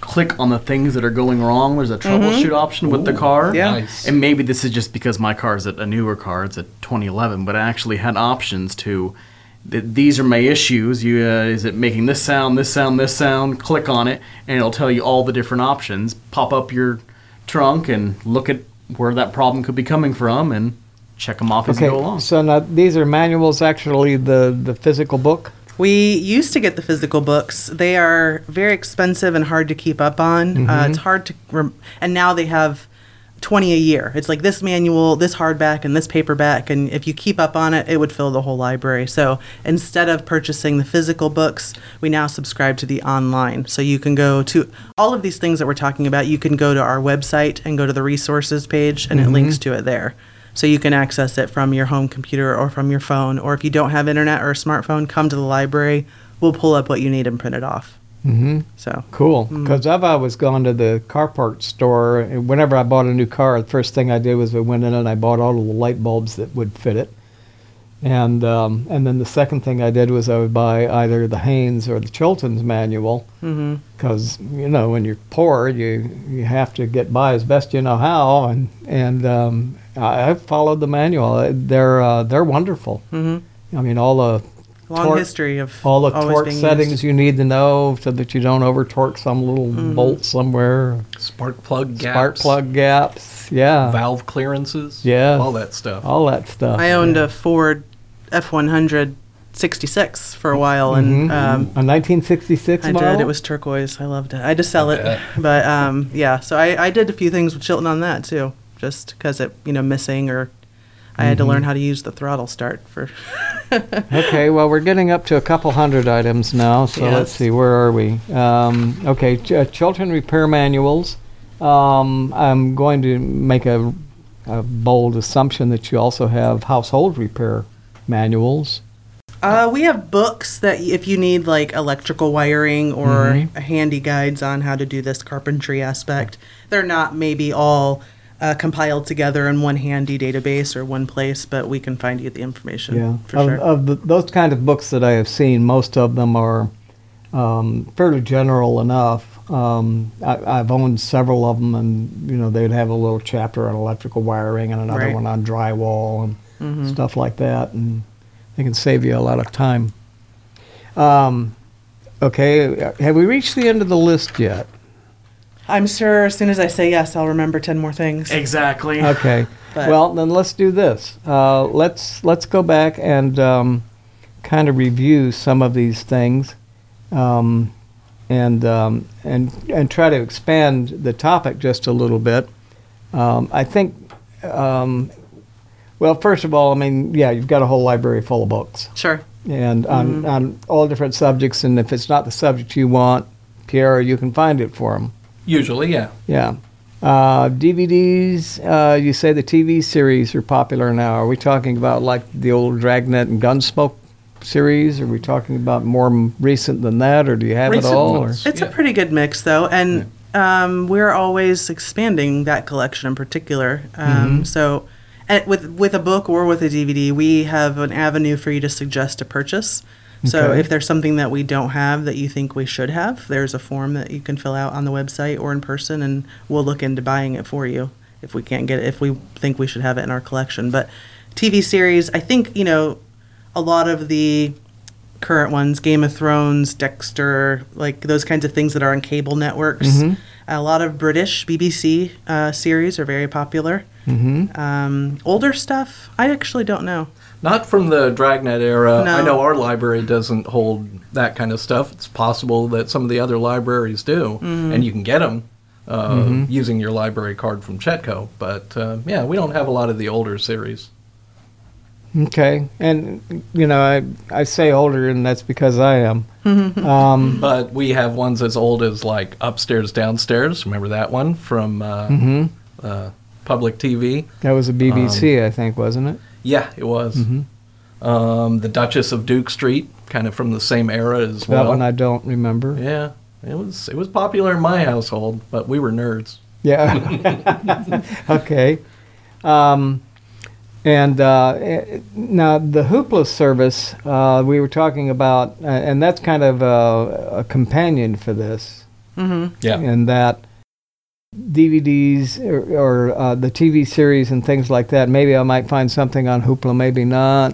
click on the things that are going wrong. There's a troubleshoot option with the car. Yeah. Nice. And maybe this is just because my car is a, a newer car. It's a twenty eleven, but I actually had options to. Th- these are my issues. You uh, is it making this sound, this sound, this sound? Click on it, and it'll tell you all the different options. Pop up your trunk and look at where that problem could be coming from, and check them off as you go Okay, along. so now these are manuals, actually the, the physical book? We used to get the physical books. They are very expensive and hard to keep up on. Uh, it's hard to, rem- and now they have twenty a year. It's like this manual, this hardback, and this paperback, and if you keep up on it, it would fill the whole library. So instead of purchasing the physical books, we now subscribe to the online. So you can go to all of these things that we're talking about. You can go to our website and go to the resources page, and it links to it there. So you can access it from your home computer or from your phone. Or if you don't have internet or a smartphone, come to the library. We'll pull up what you need and print it off. Mm-hmm. So Cool. Because I've always gone to the car parts store, and whenever I bought a new car, the first thing I did was I went in and I bought all of the light bulbs that would fit it. And um, and then the second thing I did was I would buy either the Haynes or the Chilton's manual, because you know when you're poor, you you have to get by as best you know how, and and um, I, I've followed the manual. They're uh, they're wonderful. Mm-hmm. I mean, all the long torque- history of all the always torque being settings used. you need to know so that you don't over torque some little bolt somewhere. Spark plug gaps. Spark plug gaps, yeah, Valve clearances. Yeah. All that stuff. all that stuff. I owned a Ford F one hundred sixty-six for a while, and um, A nineteen sixty-six I model? did. It was turquoise. I loved it. I had to sell it, bet. but um, yeah. So I, I did a few things with Chilton on that too, just because it you know missing or I had to learn how to use the throttle start for. Okay, well, we're getting up to a couple hundred items now, so let's Yes. see, where are we? Um, okay, Ch- uh, Chilton repair manuals. Um, I'm going to make a, a bold assumption that you also have household repair manuals. Uh, we have books that y- if you need like electrical wiring or handy guides on how to do this carpentry aspect, they're not maybe all uh, compiled together in one handy database or one place, but we can find you the information Yeah, for of, sure. of the, those kind of books that I have seen, most of them are um, fairly general enough. Um, I, I've owned several of them, and you know they'd have a little chapter on electrical wiring and another Right. one on drywall and stuff like that, and they can save you a lot of time. Um, okay, have we reached the end of the list yet? I'm sure as soon as I say yes, I'll remember ten more things. Exactly. Okay. But- Well, then let's do this. Uh, let's let's go back and um, kind of review some of these things, um, and um, and and try to expand the topic just a little bit. Um, I think. Um, well, first of all, I mean, yeah, you've got a whole library full of books, Sure. and on on all different subjects. And if it's not the subject you want, Pierre, you can find it for them. Usually, yeah. Yeah. Uh, D V Ds, uh, you say the T V series are popular now. Are we talking about like the old Dragnet and Gunsmoke series? Are we talking about more m- recent than that, or do you have Recent it all? Or? ones. It's Yeah. a pretty good mix, though, and um, we're always expanding that collection in particular. Um, So, and with with a book or with a D V D, we have an avenue for you to suggest a purchase. So, Okay. if there's something that we don't have that you think we should have, there's a form that you can fill out on the website or in person, and we'll look into buying it for you if we can't get it, if we think we should have it in our collection. But T V series, I think you know, a lot of the current ones, Game of Thrones, Dexter, like those kinds of things that are on cable networks. A lot of British B B C uh, series are very popular. Mm-hmm. Um, older stuff, I actually don't know. Not from the Dragnet era. No. I know our library doesn't hold that kind of stuff. It's possible that some of the other libraries do, and you can get them uh, using your library card from Chetco. But uh, yeah, we don't have a lot of the older series. Okay. And, you know, I, I say older, and that's because I am. um, But we have ones as old as like Upstairs, Downstairs. Remember that one from uh, uh, Public T V? that was a B B C, I think, wasn't it? Yeah, it was. Um, the Duchess of Duke Street, kind of from the same era as That well. one I don't remember. Yeah, it was it was popular in my household, but we were nerds. Yeah. Okay. Um, and uh, eh, now the Hoopla service uh, we were talking about, uh, and that's kind of a, a companion for this. Yeah. and that D V Ds or, or uh, the T V series and things like that. Maybe I might find something on Hoopla, maybe not.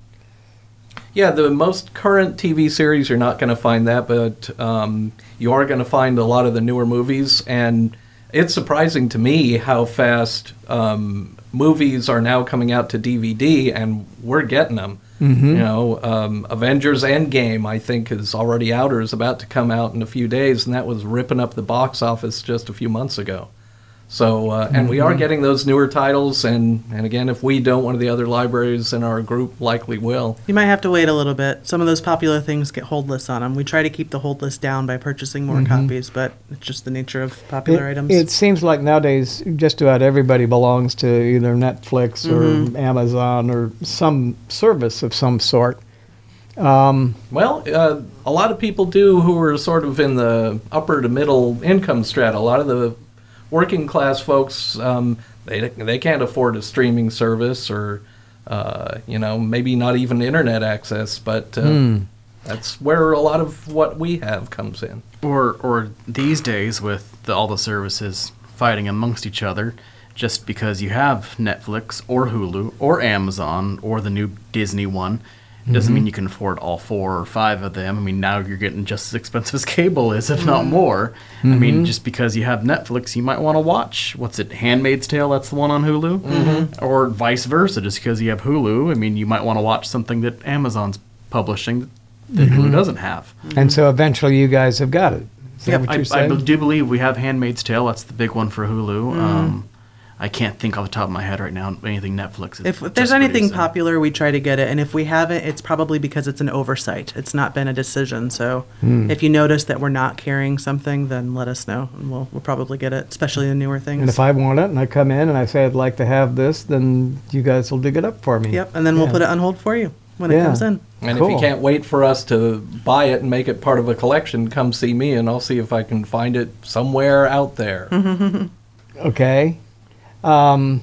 Yeah, the most current T V series, you're not going to find that, but um, you are going to find a lot of the newer movies. And it's surprising to me how fast um, movies are now coming out to D V D, and we're getting them. Mm-hmm. You know, um, Avengers Endgame, I think, is already out or is about to come out in a few days, and that was ripping up the box office just a few months ago. So, uh, and mm-hmm. we are getting those newer titles, and, and again, if we don't, one of the other libraries in our group likely will. You might have to wait a little bit. Some of those popular things get hold lists on them. We try to keep the hold list down by purchasing more mm-hmm. copies, but it's just the nature of popular it, items. It seems like nowadays just about everybody belongs to either Netflix Mm-hmm. or Amazon or some service of some sort. Um, well, uh, a lot of people do who are sort of in the upper to middle income strata. A lot of the working class folks, um, they they can't afford a streaming service or, uh, you know, maybe not even internet access, but uh, mm. that's where a lot of what we have comes in. Or or these days with the, all the services fighting amongst each other, just because you have Netflix or Hulu or Amazon or the new Disney one, doesn't mm-hmm. mean you can afford all four or five of them. I mean, now you're getting just as expensive as cable is, if not more. Mm-hmm. I mean, just because you have Netflix, you might want to watch, what's it, Handmaid's Tale, that's the one on Hulu? Mm-hmm. Or vice versa, just because you have Hulu, I mean, you might want to watch something that Amazon's publishing that mm-hmm. Hulu doesn't have. And so eventually you guys have got it. Is that yep, what you're I, saying? I do believe we have Handmaid's Tale, that's the big one for Hulu. Mm-hmm. Um, I can't think off the top of my head right now anything Netflix is If, if there's just anything producing. popular, we try to get it. And if we haven't, it's probably because it's an oversight. It's not been a decision. So Hmm. if you notice that we're not carrying something, then let us know. And we'll, we'll probably get it, especially the newer things. And if I want it and I come in and I say I'd like to have this, then you guys will dig it up for me. Yep. And then we'll Yeah. put it on hold for you when it Yeah. comes in. And Cool. if you can't wait for us to buy it and make it part of a collection, come see me and I'll see if I can find it somewhere out there. Okay. Um,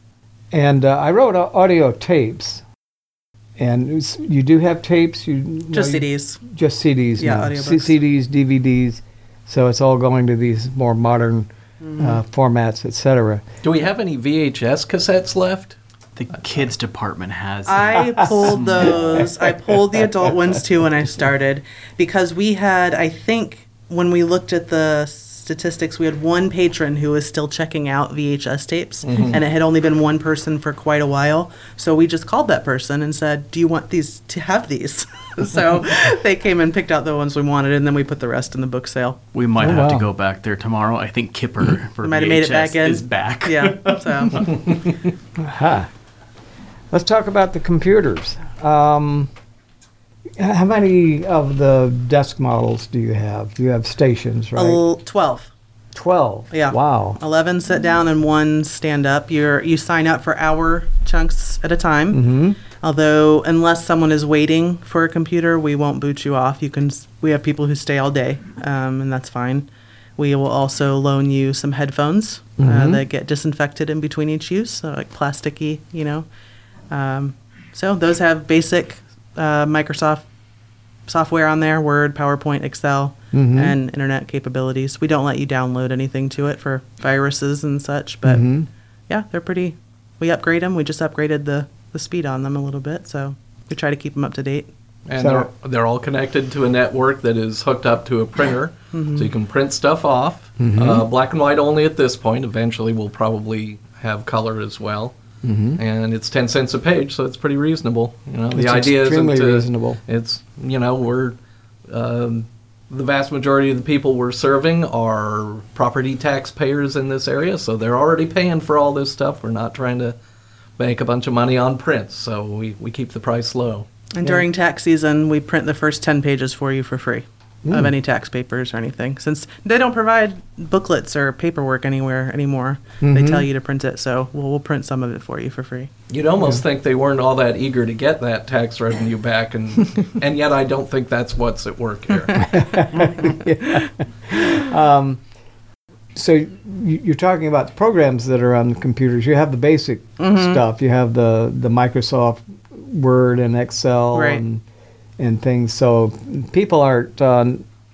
and uh, I wrote uh, audio tapes. And it was- you do have tapes? You no, Just you- C Ds. Just C Ds Yeah, now. audiobooks. C- CDs, D V Ds. So it's all going to these more modern Mm-hmm. uh, formats, et cetera. Do we have any V H S cassettes left? The kids department has. I pulled those. I pulled the adult ones too when I started because we had, I think, when we looked at the statistics, we had one patron who was still checking out V H S tapes, Mm-hmm. and it had only been one person for quite a while. So we just called that person and said, "Do you want these to have these?" So they came and picked out the ones we wanted, and then we put the rest in the book sale. We might Oh, have to wow. go back there tomorrow. I think Kipper for We might have V H S made it back in. is back. Yeah. So Aha. Let's talk about the computers. Um, how many of the desk models do you have? You have stations, right? El- twelve. Twelve. Yeah. Wow. eleven sit down and one stand up. You're you sign up for hour chunks at a time. Mm-hmm. Although unless someone is waiting for a computer, we won't boot you off. You can. s- We have people who stay all day, um, and that's fine. We will also loan you some headphones uh, Mhm. that get disinfected in between each use, so like plasticky, you know. Um, so those have basic uh, Microsoft software on there: Word, PowerPoint, Excel, Mhm. and internet capabilities. We don't let you download anything to it for viruses and such, but Mhm. yeah, they're pretty. We upgrade them. We just upgraded the, the speed on them a little bit, so we try to keep them up to date. And So- they're, they're all connected to a network that is hooked up to a printer, so you can print stuff off. Uh, black and white only at this point. Eventually, we'll probably have color as well. And it's ten cents a page, so it's pretty reasonable. You know, the It's idea extremely isn't to, reasonable. It's you know we're um, the vast majority of the people we're serving are property taxpayers in this area, so they're already paying for all this stuff. We're not trying to make a bunch of money on prints, so we, we keep the price low. And during tax season, we print the first ten pages for you for free of any tax papers or anything. Since they don't provide booklets or paperwork anywhere anymore, they tell you to print it, so we'll, we'll print some of it for you for free. You'd almost think they weren't all that eager to get that tax revenue back, and and yet I don't think that's what's at work here. Um, so you, you're talking about the programs that are on the computers. You have the basic stuff. You have the, the Microsoft Word and Excel Right. and and things. So people aren't uh,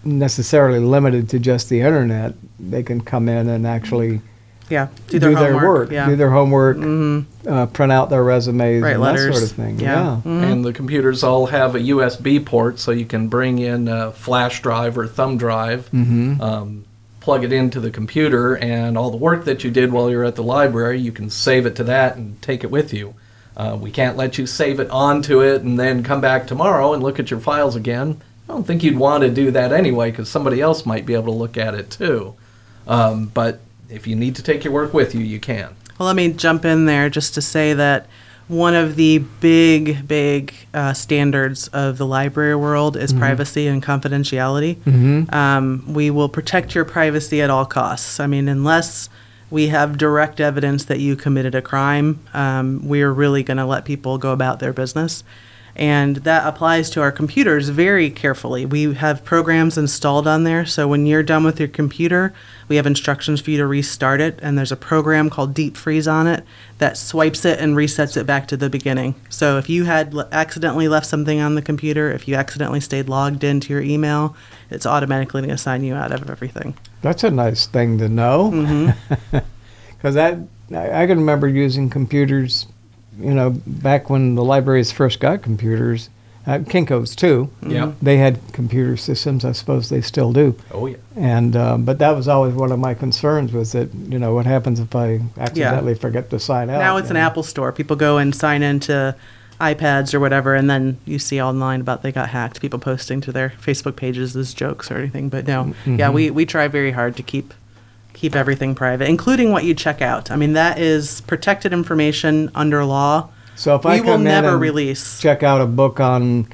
necessarily limited to just the internet. They can come in and actually Yeah, do, do their, their homework. work, Yeah. do their homework, Mm-hmm. uh, print out their resumes, Write and letters. that sort of thing. Yeah. Yeah. Mhm. And the computers all have a U S B port, so you can bring in a flash drive or thumb drive, Mm-hmm. um, plug it into the computer, and all the work that you did while you were at the library, you can save it to that and take it with you. Uh, we can't let you save it onto it and then come back tomorrow and look at your files again. I don't think you'd want to do that anyway, because somebody else might be able to look at it too. Um, but if you need to take your work with you, you can. Well, let me jump in there just to say that one of the big, big uh, standards of the library world is privacy and confidentiality. Mm-hmm. Um, we will protect your privacy at all costs. I mean, unless we have direct evidence that you committed a crime, um, we're really going to let people go about their business. And that applies to our computers very carefully. We have programs installed on there, so when you're done with your computer, we have instructions for you to restart it, and there's a program called Deep Freeze on it that swipes it and resets it back to the beginning. So if you had l- accidentally left something on the computer, if you accidentally stayed logged into your email, it's automatically going to sign you out of everything. That's a nice thing to know. Mm-hmm. Because I, I can remember using computers, you know, back when the libraries first got computers, uh, Kinko's too. Yeah. They had computer systems. I suppose they still do. Oh, yeah. And um, but that was always one of my concerns, was that, you know, what happens if I accidentally forget to sign out? Now it's you an know? Apple store. People go and sign into iPads or whatever, and then you see online about they got hacked. People posting to their Facebook pages as jokes or anything. But no, Mm-hmm. yeah, we, we try very hard to keep keep everything private, including what you check out. I mean, that is protected information under law. So if I We will come in never and release. check out a book on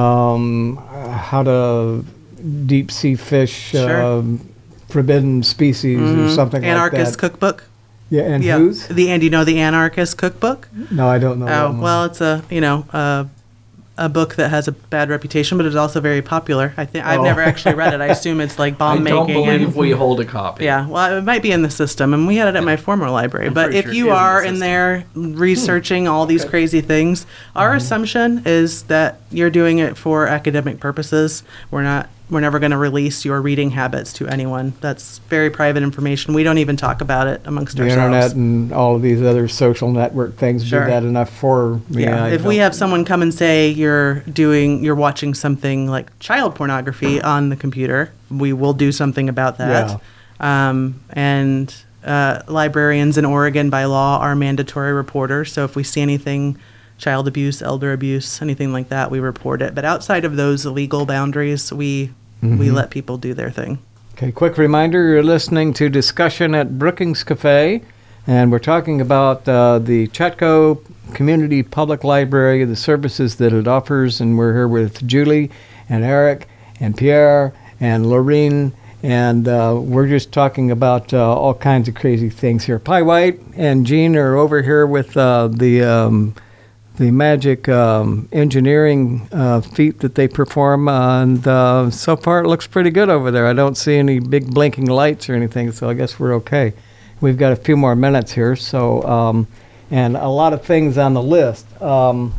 um, how to deep sea fish Sure. um, forbidden species or something Anarchist like that. cookbook. Yeah, and Yeah, whose? the and you know the Anarchist cookbook. No, I don't know. that Oh one. well, it's a you know a, a book that has a bad reputation, but it's also very popular. I think I've Oh. never actually read it. I assume it's like I bomb don't making. believe and, we hold a copy. Yeah, well, it might be in the system, and we had it at my former library. I'm But pretty if sure it you is in the are in system. there researching all these crazy things, our assumption is that you're doing it for academic purposes. We're not. We're never going to release your reading habits to anyone. That's very private information. We don't even talk about it amongst the ourselves. internet and all of these other social network things Sure. do that enough for me. Yeah, I if we don't- have someone come and say you're doing, you're watching something like child pornography on the computer, we will do something about that. Um, and uh, librarians in Oregon by law are mandatory reporters. So if we see anything, child abuse, elder abuse, anything like that, we report it. But outside of those legal boundaries, we we let people do their thing. Okay, quick reminder, you're listening to Discussion at Brookings Cafe, and we're talking about uh, the Chetco Community Public Library, the services that it offers, and we're here with Julie and Eric and Pierre and Lorene, and uh, we're just talking about uh, all kinds of crazy things here. Pie White and Jean are over here with uh, the um, the magic um, engineering uh, feat that they perform, uh, and uh, so far it looks pretty good over there. I don't see any big blinking lights or anything, so I guess we're okay. We've got a few more minutes here, so um, and a lot of things on the list. Um,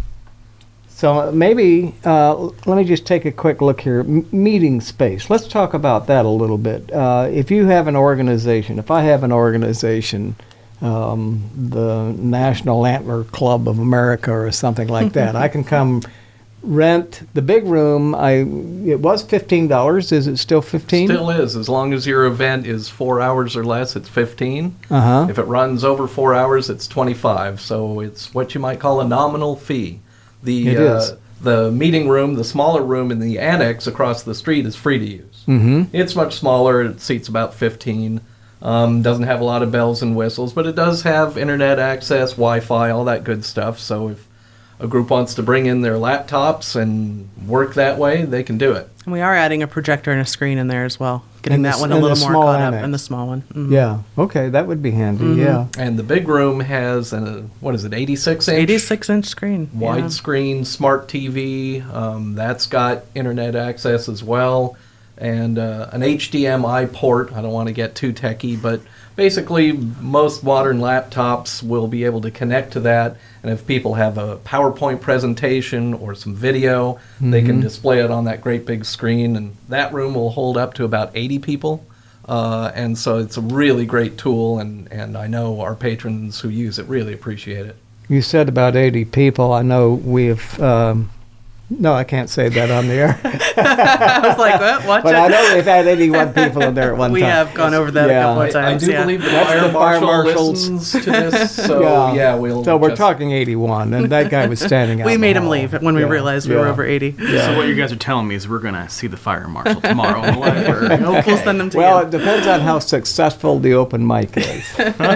so maybe uh, let me just take a quick look here. M- meeting space. Let's talk about that a little bit. Uh, if you have an organization, if I have an organization, um, the National Antler Club of America or something like that, I can come rent the big room. I it was fifteen dollars. Is it still fifteen? Still is. As long as your event is four hours or less, it's fifteen. Uh huh. If it runs over four hours, it's twenty-five. So it's what you might call a nominal fee. The It uh, is. the meeting room, the smaller room in the annex across the street, is free to use. Mm-hmm. It's much smaller. It seats about fifteen. Um, doesn't have a lot of bells and whistles, but it does have internet access, Wi-Fi, all that good stuff. So if a group wants to bring in their laptops and work that way, they can do it. And we are adding a projector and a screen in there as well, getting In the that s- one a in the little more small caught annex. up, and the small one. Mhm. Yeah. Okay, that would be handy. Yeah. And the big room has a, what is it, eighty-six inch? eighty-six inch screen. yeah. Widescreen smart T V. Um, that's got internet access as well. and uh, an H D M I port. I don't want to get too techy, but basically most modern laptops will be able to connect to that, and if people have a PowerPoint presentation or some video, mm-hmm. they can display it on that great big screen, and that room will hold up to about eighty people. Uh, and so it's a really great tool, and, and I know our patrons who use it really appreciate it. You said about eighty people. I know we've... Um, no, I can't say that on the air. I was like, what? Watch but it. I know we've had eighty-one people in there at one we time. We have gone over that yeah. a couple of I, times. I do yeah. believe the That's fire the fire marshal marshals. listens to this, so yeah, yeah we'll So we're just, talking eighty-one, and that guy was standing out We in the made him hall. leave when we Yeah. realized we yeah. were over eighty. Yeah. So what you guys are telling me is we're going to see the fire marshal tomorrow in the library. We'll Okay. send them to Well, you. it depends on how successful the open mic is.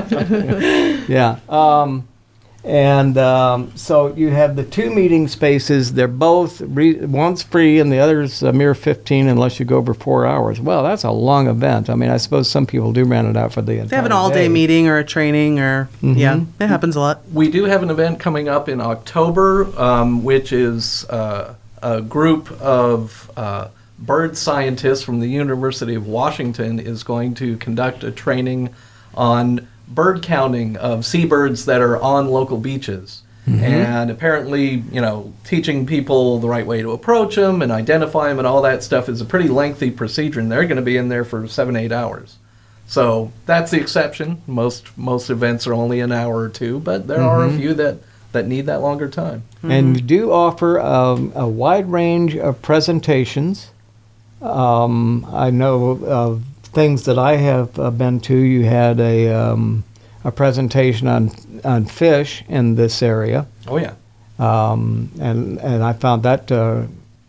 yeah. Um, and um, so you have the two meeting spaces. They're both, re- one's free and the other's a mere fifteen unless you go over four hours. Well, that's a long event. I mean, I suppose some people do rent it out for the entire day. They have an all-day meeting or a training or, Mhm. yeah, it happens a lot. We do have an event coming up in October, um, which is uh, a group of uh, bird scientists from the University of Washington is going to conduct a training on bird counting of seabirds that are on local beaches. Mm-hmm. And apparently, you know, teaching people the right way to approach them and identify them and all that stuff is a pretty lengthy procedure, and they're going to be in there for seven, eight hours. So that's the exception. Most most events are only an hour or two, but there mm-hmm. are a few that, that need that longer time. Mm-hmm. And you do offer um, a wide range of presentations. Um, I know of things that I have uh, been to. You had a um, a presentation on on fish in this area. Oh yeah, um, and and I found that uh,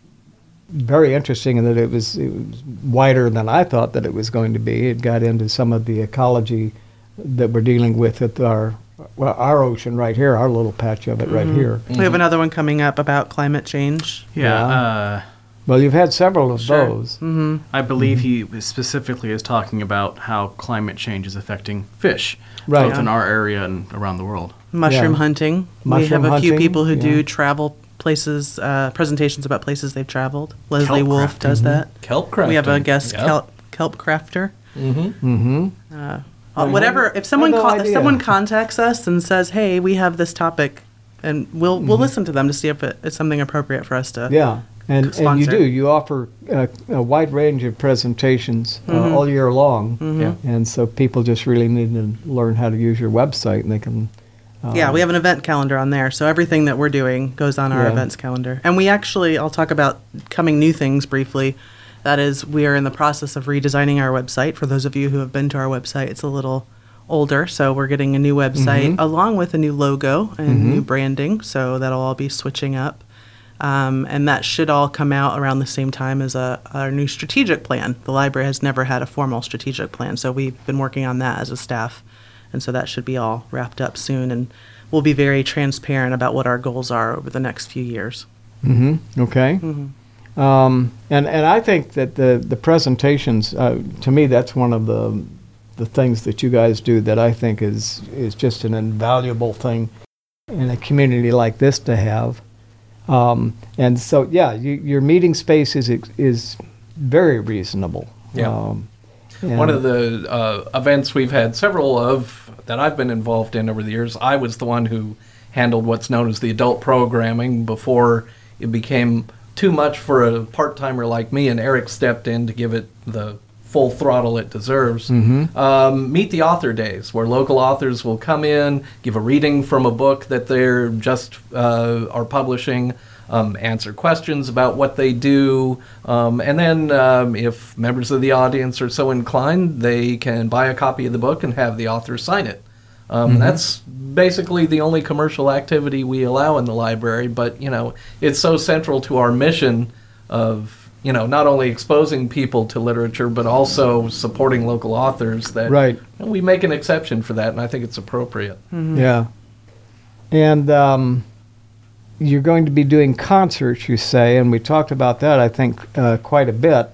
very interesting, in that it was, it was wider than I thought that it was going to be. It got into some of the ecology that we're dealing with at our well, our ocean right here, our little patch of it right Mhm. here. We have another one coming up about climate change. Yeah. Yeah. Uh, Well, you've had several of Sure. those. Mm-hmm. I believe he specifically is talking about how climate change is affecting fish, Right. both in our area and around the world. Mushroom Yeah. hunting. Mushroom we have a few hunting, people who yeah. do travel places, uh, presentations about places they've traveled. Leslie Kelp Wolf crafting. does that. kelp crafting. We have a guest Yep. kelp, kelp crafter. Mm-hmm. Mm-hmm. Uh, I whatever. had- If someone I had no ca- if idea. someone contacts us and says, "Hey, we have this topic," and we'll we'll Mhm. listen to them to see if it, it's something appropriate for us to. Yeah, and, and you sponsor. do. You offer uh, a wide range of presentations uh, Mhm. all year long. Mhm. Yeah. And so people just really need to learn how to use your website, and they can... um, Yeah, we have an event calendar on there, so everything that we're doing goes on our Yeah. events calendar. And we actually, I'll talk about coming new things briefly. That is, we are in the process of redesigning our website. For those of you who have been to our website, it's a little older, so we're getting a new website Mhm. along with a new logo and Mhm. new branding. So that'll all be switching up. Um, and that should all come out around the same time as a, our new strategic plan. The library has never had a formal strategic plan, so we've been working on that as a staff. And so that should be all wrapped up soon, and we'll be very transparent about what our goals are over the next few years. hmm Okay. Um, and, and I think that the, the presentations, uh, to me, that's one of the the things that you guys do that I think is, is just an invaluable thing in a community like this to have. Um, and so, yeah, you, your meeting space is ex- is very reasonable. Yeah. Um, One and- of the uh, events we've had several of that I've been involved in over the years, I was the one who handled what's known as the adult programming before it became too much for a part-timer like me, and Eric stepped in to give it the full throttle it deserves. Mhm. Um, Meet the Author Days, where local authors will come in, give a reading from a book that they're just uh, are publishing, um, answer questions about what they do, um, and then um, if members of the audience are so inclined, they can buy a copy of the book and have the author sign it. Um, Mhm. That's basically the only commercial activity we allow in the library, but you know, it's so central to our mission of, you know, not only exposing people to literature, but also supporting local authors that Right. you know, we make an exception for that, and I think it's appropriate. Yeah. And um, you're going to be doing concerts, you say, and we talked about that, I think, uh, quite a bit.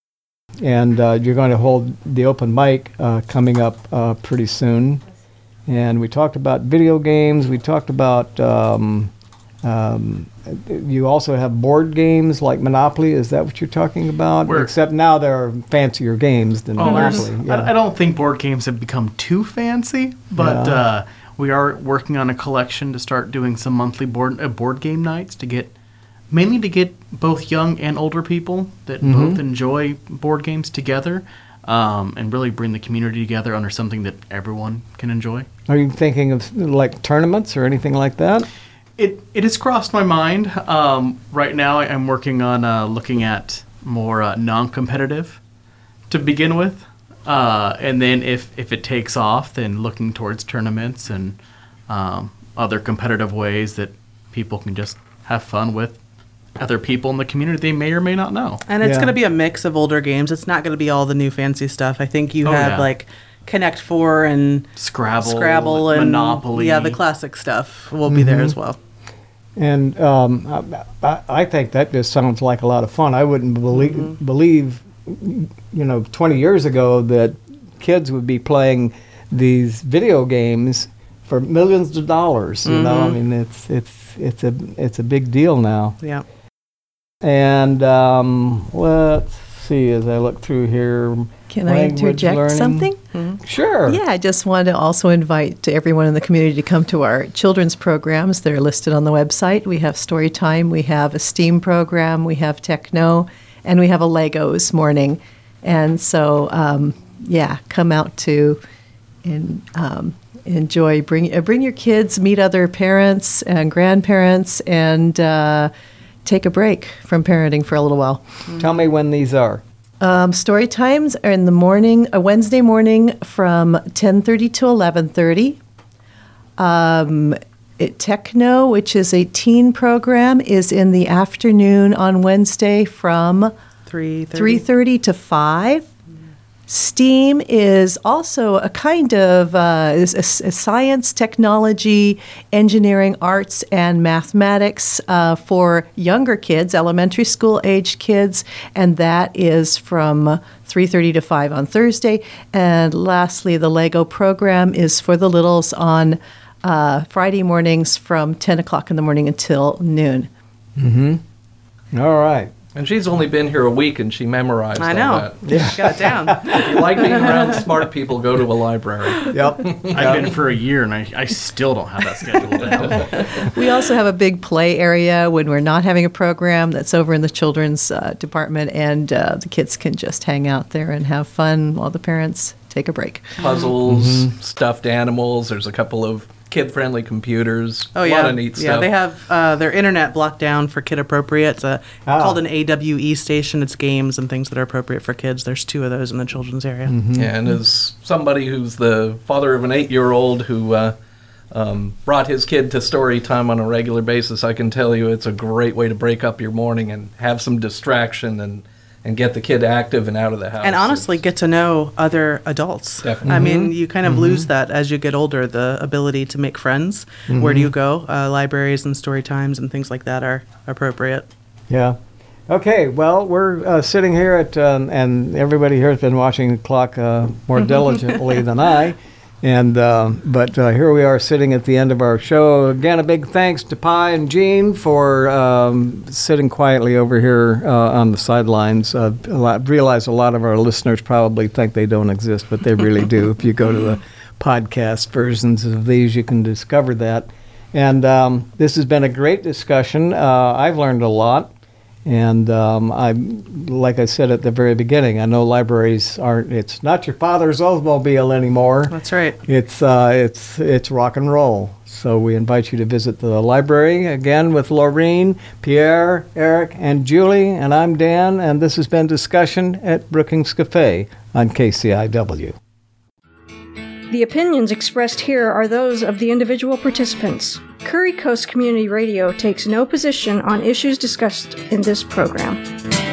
And uh, you're going to hold the open mic uh, coming up uh, pretty soon. And we talked about video games. We talked about um, Um, you also have board games like Monopoly. Is that what you're talking about? We're- Except now there are fancier games than Oh, there's- Monopoly. I, I don't think board games have become too fancy, but Yeah. uh, we are working on a collection to start doing some monthly board uh, board game nights to get mainly to get both young and older people that both enjoy board games together, um, and really bring the community together under something that everyone can enjoy. Are you thinking of like tournaments or anything like that? It it has crossed my mind. Um, right now, I- I'm working on uh, looking at more uh, non-competitive to begin with, uh, and then if if it takes off, then looking towards tournaments and um, other competitive ways that people can just have fun with other people in the community they may or may not know. And it's Yeah. going to be a mix of older games. It's not going to be all the new fancy stuff. I think you Oh, have yeah. like Connect Four and Scrabble, Scrabble and Monopoly. Yeah, the classic stuff will be there as well. And um, I, I- I think that just sounds like a lot of fun. I wouldn't believe, believe, you know, twenty years ago that kids would be playing these video games for millions of dollars. You know, I mean, it's it's it's a it's a big deal now. Yeah. And um, let's see as I look through here. Can I Language interject learning. something? Sure. Yeah, I just wanted to also invite everyone in the community to come to our children's programs. They're listed on the website. We have story time, we have a STEAM program, we have techno, and we have a Legos morning. And so, um, yeah, come out to and um, enjoy. Bring uh, bring your kids, meet other parents and grandparents, and uh, take a break from parenting for a little while. Tell me when these are. Um, story times are in the morning, a Wednesday morning from ten thirty to eleven thirty. Um, it, Techno, which is a teen program, is in the afternoon on Wednesday from Three thirty. three thirty to five. STEAM is also a kind of uh, is a, s- a science, technology, engineering, arts, and mathematics uh, for younger kids, elementary school aged kids, and that is from three thirty to five on Thursday. And lastly, the Lego program is for the littles on uh, Friday mornings from ten o'clock in the morning until noon. All right. And she's only been here a week and she memorized I all know. that. Yeah. Got it down. If you like being around smart people, go to a library. Yep. I've been for a year and I, I still don't have that scheduled down. We also have a big play area when we're not having a program that's over in the children's uh, department, and uh, the kids can just hang out there and have fun while the parents take a break. Puzzles, Mm-hmm. stuffed animals. There's a couple of kid-friendly computers. Oh a yeah, lot of neat yeah. stuff. They have uh, their internet blocked down for kid appropriate. It's a, Ah. called an A W E station. It's games and things that are appropriate for kids. There's two of those in the children's area. Yeah, and as somebody who's the father of an eight-year-old who uh, um, brought his kid to story time on a regular basis, I can tell you it's a great way to break up your morning and have some distraction and, and get the kid active and out of the house. And honestly, It's- get to know other adults. Definitely. I mean, you kind of lose that as you get older, the ability to make friends. Where do you go? Uh, libraries and story times and things like that are appropriate. Yeah. Okay, well, we're uh, sitting here at, um, and everybody here has been watching the clock uh, more diligently than I. And uh, but uh, here we are sitting at the end of our show. Again, a big thanks to Pi and Jean for um, sitting quietly over here uh, on the sidelines. Uh, a lot, realize a lot of our listeners probably think they don't exist, but they really do. If you go to the podcast versions of these, you can discover that. And um, this has been a great discussion. Uh, I've learned a lot. And um, I, like I said at the very beginning, I know libraries aren't. It's not your father's Oldsmobile anymore. That's right. It's uh, it's it's rock and roll. So we invite you to visit the library again with Laureen, Pierre, Eric, and Julie. And I'm Dan. And this has been Discussion at Brookings Cafe on K C I W. The opinions expressed here are those of the individual participants. Curry Coast Community Radio takes no position on issues discussed in this program.